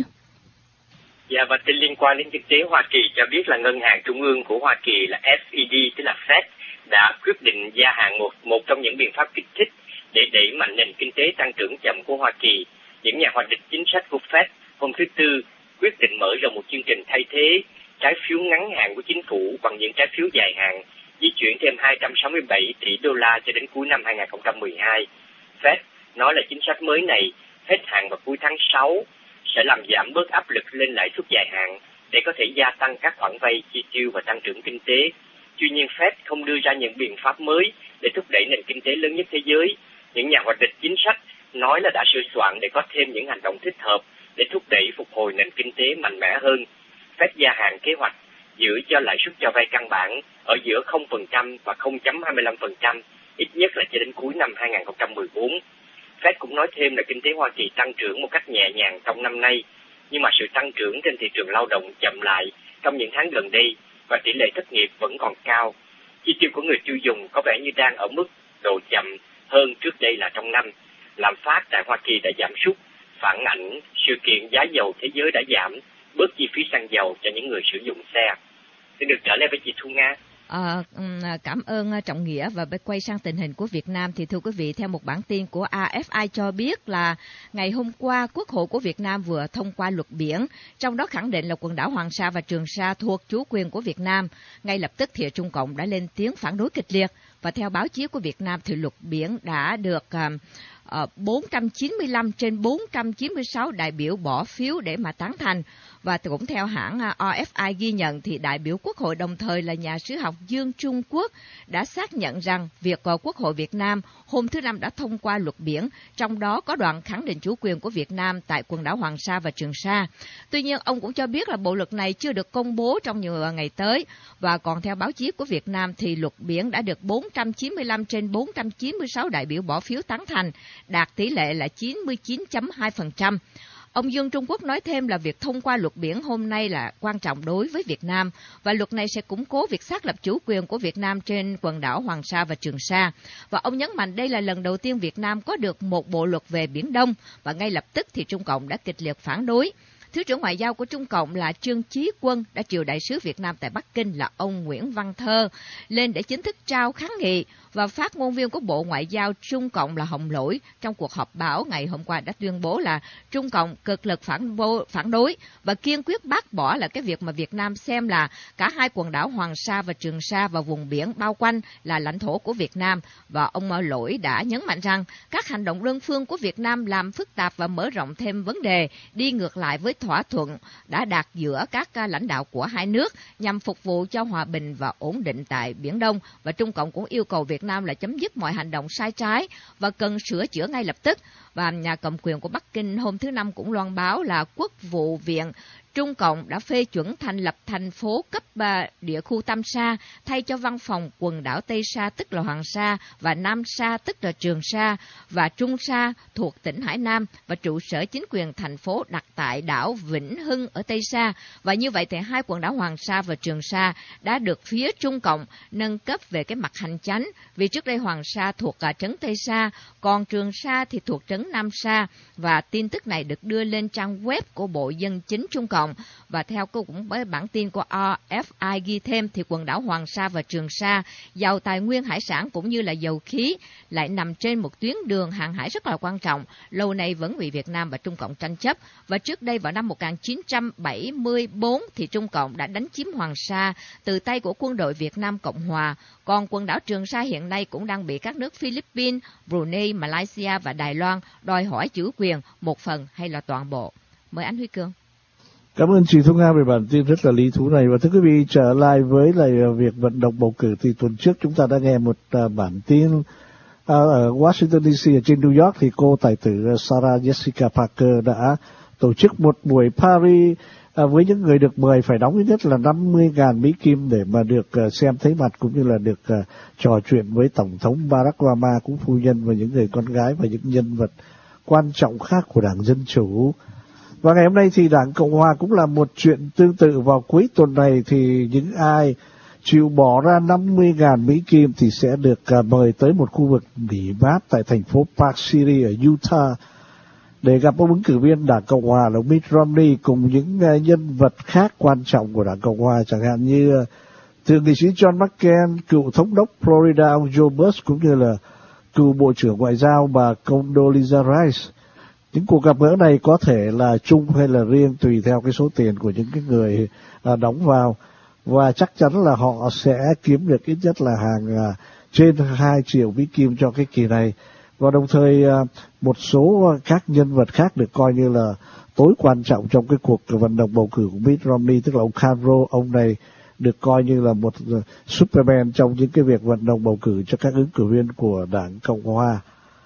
Dạ, và tin liên quan đến kinh tế Hoa Kỳ cho biết là Ngân hàng Trung ương của Hoa Kỳ là F E D, tức là Fed, đã quyết định gia hạn một, một trong những biện pháp kích thích để đẩy mạnh nền kinh tế tăng trưởng chậm của Hoa Kỳ. Những nhà hoạch định chính sách của Fed hôm thứ Tư quyết định mở rộng một chương trình thay thế trái phiếu ngắn hạn của chính phủ bằng những trái phiếu dài hạn, di chuyển thêm hai trăm sáu mươi bảy tỷ đô la cho đến cuối năm hai không một hai. Fed nói là chính sách mới này hết hạn vào cuối tháng sáu sẽ làm giảm bớt áp lực lên lãi suất dài hạn để có thể gia tăng các khoản vay, chi tiêu và tăng trưởng kinh tế. Tuy nhiên, Fed không đưa ra những biện pháp mới để thúc đẩy nền kinh tế lớn nhất thế giới. Những nhà hoạch định chính sách nói là đã sửa soạn để có thêm những hành động thích hợp để thúc đẩy phục hồi nền kinh tế mạnh mẽ hơn. Fed gia hạn kế hoạch giữ cho lãi suất cho vay căn bản ở giữa không phần trăm và không phẩy hai mươi lăm phần trăm, ít nhất là cho đến cuối năm hai không một bốn. Fed cũng nói thêm là kinh tế Hoa Kỳ tăng trưởng một cách nhẹ nhàng trong năm nay, nhưng mà sự tăng trưởng trên thị trường lao động chậm lại trong những tháng gần đây và tỷ lệ thất nghiệp vẫn còn cao. Chi tiêu của người tiêu dùng có vẻ như đang ở mức độ chậm hơn trước đây là trong năm. Lạm phát tại Hoa Kỳ đã giảm sút, phản ảnh sự kiện giá dầu thế giới đã giảm, bớt chi phí xăng dầu cho những người sử dụng xe. Xin được trở lại với chị Thu Nga. À, cảm ơn Trọng Nghĩa. Và quay sang tình hình của Việt Nam thì thưa quý vị, theo một bản tin của A F I cho biết là ngày hôm qua Quốc hội của Việt Nam vừa thông qua luật biển, trong đó khẳng định là quần đảo Hoàng Sa và Trường Sa thuộc chủ quyền của Việt Nam. Ngay lập tức thì Trung Cộng đã lên tiếng phản đối kịch liệt, và theo báo chí của Việt Nam thì luật biển đã được uh, bốn trăm chín mươi lăm trên bốn trăm chín mươi sáu đại biểu bỏ phiếu để mà tán thành. Và cũng theo hãng R F I ghi nhận thì đại biểu Quốc hội đồng thời là nhà sử học Dương Trung Quốc đã xác nhận rằng việc Quốc hội Việt Nam hôm thứ Năm đã thông qua luật biển, trong đó có đoạn khẳng định chủ quyền của Việt Nam tại quần đảo Hoàng Sa và Trường Sa. Tuy nhiên, ông cũng cho biết là bộ luật này chưa được công bố trong nhiều ngày tới. Và còn theo báo chí của Việt Nam thì luật biển đã được bốn trăm chín mươi lăm trên bốn trăm chín mươi sáu đại biểu bỏ phiếu tán thành, đạt tỷ lệ là chín mươi chín phẩy hai phần trăm. Ông Dương Trung Quốc nói thêm là việc thông qua luật biển hôm nay là quan trọng đối với Việt Nam, và luật này sẽ củng cố việc xác lập chủ quyền của Việt Nam trên quần đảo Hoàng Sa và Trường Sa. Và ông nhấn mạnh đây là lần đầu tiên Việt Nam có được một bộ luật về Biển Đông, và ngay lập tức thì Trung Cộng đã kịch liệt phản đối. Thứ trưởng Ngoại giao của Trung Cộng là Trương Chí Quân đã triệu đại sứ Việt Nam tại Bắc Kinh là ông Nguyễn Văn Thơ lên để chính thức trao kháng nghị, và phát ngôn viên của Bộ Ngoại giao Trung Cộng là Hồng Lỗi trong cuộc họp báo ngày hôm qua đã tuyên bố là Trung Cộng cực lực phản, bố, phản đối và kiên quyết bác bỏ là cái việc mà Việt Nam xem là cả hai quần đảo Hoàng Sa và Trường Sa và vùng biển bao quanh là lãnh thổ của Việt Nam. Và ông Lỗi đã nhấn mạnh rằng các hành động đơn phương của Việt Nam làm phức tạp và mở rộng thêm vấn đề, đi ngược lại với thỏa thuận đã đạt giữa các lãnh đạo của hai nước nhằm phục vụ cho hòa bình và ổn định tại Biển Đông. Và Trung Cộng cũng yêu cầu Việt Nam là chấm dứt mọi hành động sai trái và cần sửa chữa ngay lập tức. Và nhà cầm quyền của Bắc Kinh hôm thứ Năm cũng loan báo là Quốc vụ viện Trung Cộng đã phê chuẩn thành lập thành phố cấp địa khu Tam Sa thay cho văn phòng quần đảo Tây Sa tức là Hoàng Sa và Nam Sa tức là Trường Sa và Trung Sa thuộc tỉnh Hải Nam, và trụ sở chính quyền thành phố đặt tại đảo Vĩnh Hưng ở Tây Sa. Và như vậy thì hai quần đảo Hoàng Sa và Trường Sa đã được phía Trung Cộng nâng cấp về cái mặt hành chánh, vì trước đây Hoàng Sa thuộc cả trấn Tây Sa, còn Trường Sa thì thuộc trấn Nam Sa. Và tin tức này được đưa lên trang web của Bộ Dân chính Trung Cộng. Và theo cô cũng với bản tin của rờ ép i ghi thêm thì quần đảo Hoàng Sa và Trường Sa giàu tài nguyên hải sản cũng như là dầu khí, lại nằm trên một tuyến đường hàng hải rất là quan trọng, lâu nay vẫn bị Việt Nam và Trung Cộng tranh chấp. Và trước đây vào năm một nghìn chín trăm bảy mươi tư thì Trung Cộng đã đánh chiếm Hoàng Sa từ tay của quân đội Việt Nam Cộng Hòa. Còn quần đảo Trường Sa hiện nay cũng đang bị các nước Philippines, Brunei, Malaysia và Đài Loan đòi hỏi chủ quyền một phần hay là toàn bộ. Mời anh Huy Cường. Cảm ơn chị Thu Nga về bản tin rất là lý thú này. Và thưa quý vị, trở lại với lại việc vận động bầu cử thì tuần trước chúng ta đã nghe một uh, bản tin uh, ở Washington đê xê, ở trên New York thì cô tài tử Sarah Jessica Parker đã tổ chức một buổi party uh, với những người được mời phải đóng ít nhất là năm mươi nghìn Mỹ Kim để mà được uh, xem thấy mặt cũng như là được uh, trò chuyện với Tổng thống Barack Obama, cũng phu nhân và những người con gái và những nhân vật quan trọng khác của Đảng Dân Chủ. Và ngày hôm nay thì Đảng Cộng Hòa cũng làm một chuyện tương tự. Vào cuối tuần này thì những ai chịu bỏ ra năm mươi nghìn Mỹ Kim thì sẽ được uh, mời tới một khu vực nghỉ mát tại thành phố Park City ở Utah để gặp ông ứng cử viên Đảng Cộng Hòa là Mitt Romney cùng những uh, nhân vật khác quan trọng của Đảng Cộng Hòa, chẳng hạn như uh, thượng nghị sĩ John McCain, cựu thống đốc Florida ông Joe Bush, cũng như là cựu Bộ trưởng Ngoại giao bà Condoleezza Rice. Những cuộc gặp gỡ này có thể là chung hay là riêng tùy theo cái số tiền của những cái người à, đóng vào, và chắc chắn là họ sẽ kiếm được ít nhất là hàng à, trên hai triệu Mỹ Kim cho cái kỳ này. Và đồng thời à, một số các nhân vật khác được coi như là tối quan trọng trong cái cuộc vận động bầu cử của Mitt Romney, tức là ông Carroll. Ông này được coi như là một uh, Superman trong những cái việc vận động bầu cử cho các ứng cử viên của Đảng Cộng Hòa.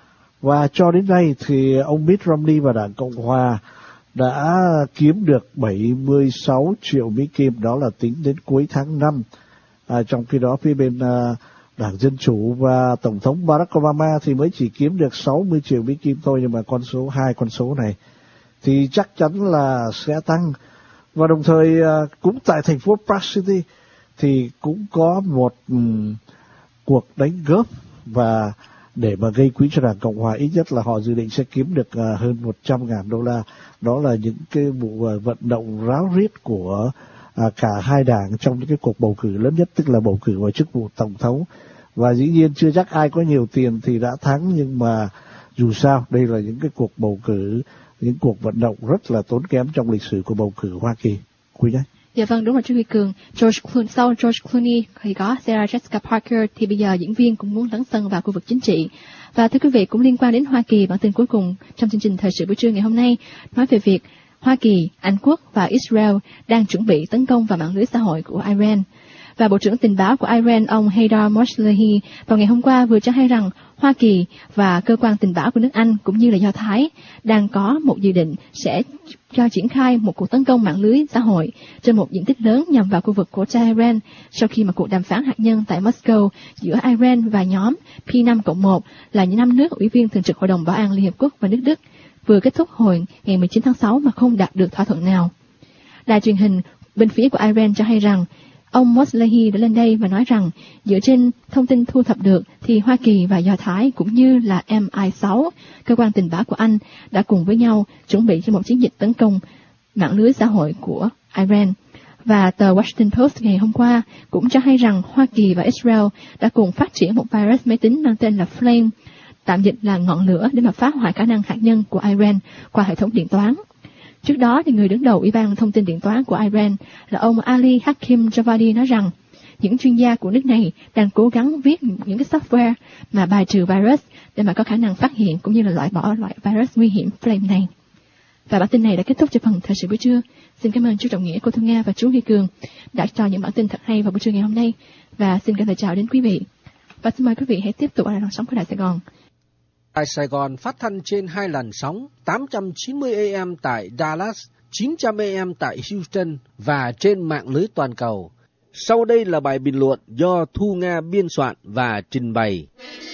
Và cho đến nay thì ông Mitt Romney và Đảng Cộng Hòa đã kiếm được bảy mươi sáu triệu Mỹ Kim, đó là tính đến cuối tháng năm. À, trong khi đó phía bên à, Đảng Dân Chủ và Tổng thống Barack Obama thì mới chỉ kiếm được sáu mươi triệu Mỹ Kim thôi, nhưng mà con số hai con số này thì chắc chắn là sẽ tăng. Và đồng thời à, cũng tại thành phố Park City thì cũng có một um, cuộc đánh golf, và để mà gây quỹ cho Đảng Cộng Hòa ít nhất là họ dự định sẽ kiếm được uh, hơn một trăm ngàn đô la. Đó là những cái vụ uh, vận động ráo riết của uh, cả hai đảng trong những cái cuộc bầu cử lớn nhất, tức là bầu cử vào chức vụ tổng thống. Và dĩ nhiên chưa chắc ai có nhiều tiền thì đã thắng, nhưng mà dù sao đây là những cái cuộc bầu cử, những cuộc vận động rất là tốn kém trong lịch sử của bầu cử Hoa Kỳ. Quý nhé. Dạ vâng, đúng rồi Trương Huy Cường. George Clooney, sau George Clooney thì có Sarah Jessica Parker, thì bây giờ diễn viên cũng muốn lấn sân vào khu vực chính trị. Và thưa quý vị, cũng liên quan đến Hoa Kỳ, bản tin cuối cùng trong chương trình thời sự buổi trưa ngày hôm nay nói về việc Hoa Kỳ, Anh Quốc và Israel đang chuẩn bị tấn công vào mạng lưới xã hội của Iran. Và Bộ trưởng Tình báo của Iran, ông Haydar Moshlehi, vào ngày hôm qua vừa cho hay rằng Hoa Kỳ và cơ quan tình báo của nước Anh cũng như là Do Thái đang có một dự định sẽ cho triển khai một cuộc tấn công mạng lưới xã hội trên một diện tích lớn nhằm vào khu vực của Tehran sau khi mà cuộc đàm phán hạt nhân tại Moscow giữa Iran và nhóm P năm cộng một là những năm nước ủy viên thường trực Hội đồng Bảo an Liên Hiệp Quốc và nước Đức vừa kết thúc hồi ngày mười chín tháng sáu mà không đạt được thỏa thuận nào. Đài truyền hình bên phía của Iran cho hay rằng ông Moshlehi đã lên đây và nói rằng dựa trên thông tin thu thập được thì Hoa Kỳ và Do Thái cũng như là M I sáu, cơ quan tình báo của Anh, đã cùng với nhau chuẩn bị cho một chiến dịch tấn công mạng lưới xã hội của Iran. Và tờ Washington Post ngày hôm qua cũng cho hay rằng Hoa Kỳ và Israel đã cùng phát triển một virus máy tính mang tên là Flame, tạm dịch là ngọn lửa, để mà phá hoại khả năng hạt nhân của Iran qua hệ thống điện toán. Trước đó, thì người đứng đầu Ủy ban Thông tin Điện toán của Iran là ông Ali Hakim Javadi nói rằng những chuyên gia của nước này đang cố gắng viết những cái software mà bài trừ virus để mà có khả năng phát hiện cũng như là loại bỏ loại virus nguy hiểm Flame này. Và bản tin này đã kết thúc cho phần thời sự buổi trưa. Xin cảm ơn chú Trọng Nghĩa, cô Thu Nga và chú Huy Cường đã cho những bản tin thật hay vào buổi trưa ngày hôm nay. Và xin gửi lời chào đến quý vị. Và xin mời quý vị hãy tiếp tục ở đài phát sóng của Đài Sài Gòn. Đài Sài Gòn phát thanh trên hai làn sóng tám trăm chín mươi A M tại Dallas, chín trăm A M tại Houston và trên mạng lưới toàn cầu. Sau đây là bài bình luận do Thu Nga biên soạn và trình bày.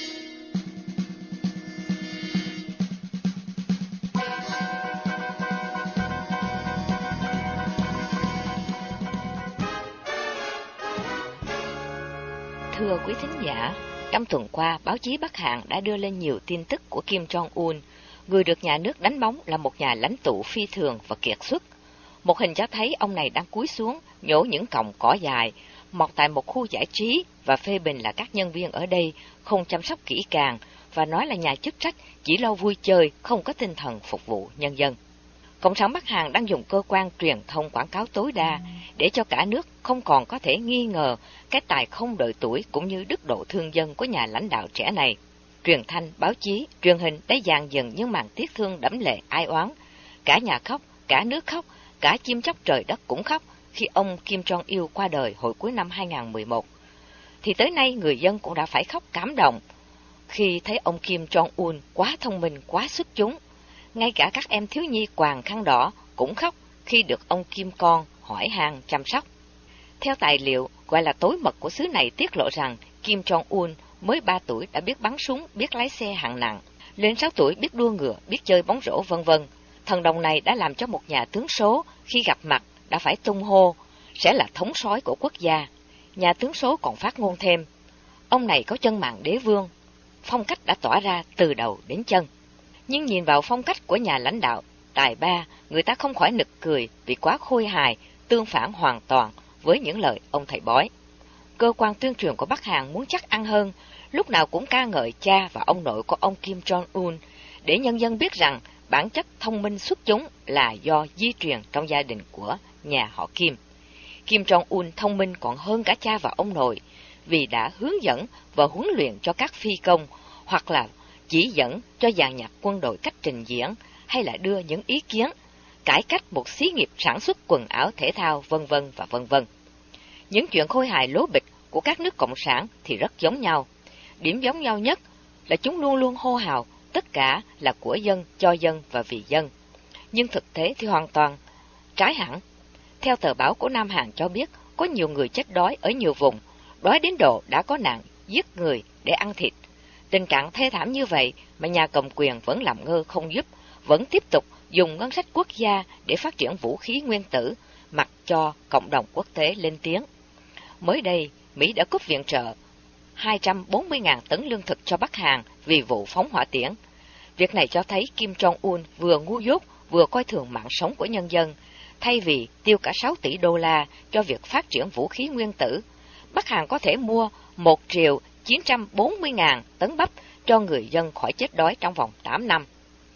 Thưa quý thính giả, trong tuần qua, báo chí Bắc Hàn đã đưa lên nhiều tin tức của Kim Jong-un, người được nhà nước đánh bóng là một nhà lãnh tụ phi thường và kiệt xuất. Một hình cho thấy ông này đang cúi xuống, nhổ những cọng cỏ dài, mọc tại một khu giải trí và phê bình là các nhân viên ở đây không chăm sóc kỹ càng và nói là nhà chức trách chỉ lo vui chơi, không có tinh thần phục vụ nhân dân. Cộng sản Bắc Hàn đang dùng cơ quan truyền thông quảng cáo tối đa để cho cả nước không còn có thể nghi ngờ cái tài không đợi tuổi cũng như đức độ thương dân của nhà lãnh đạo trẻ này. Truyền thanh, báo chí, truyền hình đã dàn dần những màn tiếc thương đẫm lệ ai oán. Cả nhà khóc, cả nước khóc, cả chim chóc trời đất cũng khóc khi ông Kim Jong-il qua đời hồi cuối năm hai không một một. Thì tới nay người dân cũng đã phải khóc cảm động khi thấy ông Kim Jong-un quá thông minh, quá xuất chúng. Ngay cả các em thiếu nhi quàng khăn đỏ cũng khóc khi được ông Kim Con hỏi han chăm sóc. Theo tài liệu gọi là tối mật của xứ này tiết lộ rằng Kim Jong-un mới ba tuổi đã biết bắn súng, biết lái xe hạng nặng, lên sáu tuổi biết đua ngựa, biết chơi bóng rổ vân vân. Thần đồng này đã làm cho một nhà tướng số khi gặp mặt đã phải tung hô sẽ là thống soái của quốc gia. Nhà tướng số còn phát ngôn thêm, ông này có chân mạng đế vương, phong cách đã tỏa ra từ đầu đến chân. Nhưng nhìn vào phong cách của nhà lãnh đạo tài ba, người ta không khỏi nực cười vì quá khôi hài, tương phản hoàn toàn với những lời ông thầy bói. Cơ quan tuyên truyền của Bắc Hàn muốn chắc ăn hơn, lúc nào cũng ca ngợi cha và ông nội của ông Kim Jong-un, để nhân dân biết rằng bản chất thông minh xuất chúng là do di truyền trong gia đình của nhà họ Kim. Kim Jong-un thông minh còn hơn cả cha và ông nội, vì đã hướng dẫn và huấn luyện cho các phi công, hoặc là chỉ dẫn cho dàn nhạc quân đội cách trình diễn, hay là đưa những ý kiến, cải cách một xí nghiệp sản xuất quần áo thể thao, vân vân và vân vân. Những chuyện khôi hài lố bịch của các nước cộng sản thì rất giống nhau. Điểm giống nhau nhất là chúng luôn luôn hô hào tất cả là của dân, cho dân và vì dân. Nhưng thực tế thì hoàn toàn trái hẳn. Theo tờ báo của Nam Hàn cho biết, có nhiều người chết đói ở nhiều vùng, đói đến độ đã có nạn giết người để ăn thịt. Tình trạng thê thảm như vậy mà nhà cầm quyền vẫn làm ngơ không giúp, vẫn tiếp tục dùng ngân sách quốc gia để phát triển vũ khí nguyên tử, mặc cho cộng đồng quốc tế lên tiếng. Mới đây, Mỹ đã cúp viện trợ hai trăm bốn mươi nghìn tấn lương thực cho Bắc Hàn vì vụ phóng hỏa tiễn. Việc này cho thấy Kim Jong-un vừa ngu dốt, vừa coi thường mạng sống của nhân dân. Thay vì tiêu cả sáu tỷ đô la cho việc phát triển vũ khí nguyên tử, Bắc Hàn có thể mua một triệu chín trăm bốn mươi nghìn tấn bắp cho người dân khỏi chết đói trong vòng tám năm.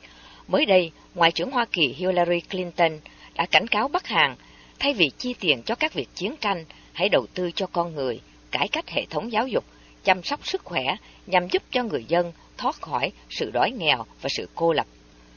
Mới đây, Ngoại trưởng Hoa Kỳ Hillary Clinton đã cảnh cáo Bắc Hàn, thay vì chi tiền cho các việc chiến tranh, hãy đầu tư cho con người, cải cách hệ thống giáo dục, chăm sóc sức khỏe nhằm giúp cho người dân thoát khỏi sự đói nghèo và sự cô lập.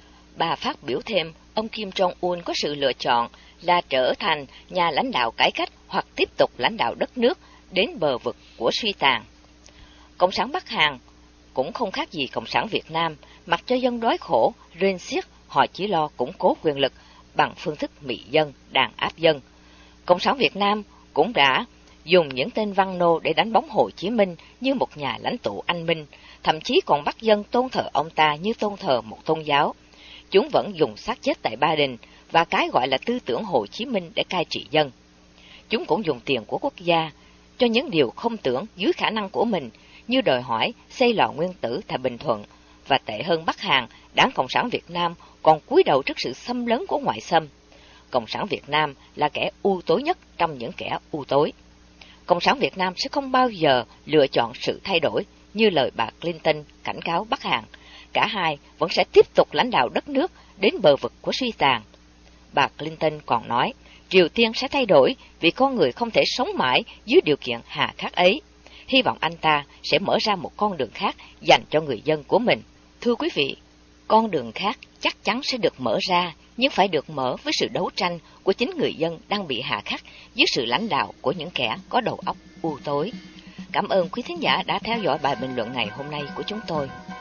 Bà phát biểu thêm, ông Kim Jong-un có sự lựa chọn là trở thành nhà lãnh đạo cải cách hoặc tiếp tục lãnh đạo đất nước đến bờ vực của suy tàn. Cộng sản Bắc Hàn cũng không khác gì Cộng sản Việt Nam, mặc cho dân đói khổ, rên xiết, họ chỉ lo củng cố quyền lực bằng phương thức mị dân, đàn áp dân. Cộng sản Việt Nam cũng đã dùng những tên văn nô để đánh bóng Hồ Chí Minh như một nhà lãnh tụ anh minh, thậm chí còn bắt dân tôn thờ ông ta như tôn thờ một tôn giáo. Chúng vẫn dùng xác chết tại Ba Đình và cái gọi là tư tưởng Hồ Chí Minh để cai trị dân. Chúng cũng dùng tiền của quốc gia cho những điều không tưởng dưới khả năng của mình, như đòi hỏi xây lò nguyên tử tại Bình Thuận, và tệ hơn Bắc Hàn, Đảng Cộng sản Việt Nam còn cúi đầu trước sự xâm lấn của ngoại xâm. Cộng sản Việt Nam là kẻ u tối nhất trong những kẻ u tối. Cộng sản Việt Nam sẽ không bao giờ lựa chọn sự thay đổi như lời bà Clinton cảnh cáo Bắc Hàn. Cả hai vẫn sẽ tiếp tục lãnh đạo đất nước đến bờ vực của suy tàn. Bà Clinton còn nói, Triều Tiên sẽ thay đổi vì con người không thể sống mãi dưới điều kiện hà khắc ấy. Hy vọng anh ta sẽ mở ra một con đường khác dành cho người dân của mình. Thưa quý vị, con đường khác chắc chắn sẽ được mở ra, nhưng phải được mở với sự đấu tranh của chính người dân đang bị hà khắc dưới sự lãnh đạo của những kẻ có đầu óc u tối. Cảm ơn quý thính giả đã theo dõi bài bình luận ngày hôm nay của chúng tôi.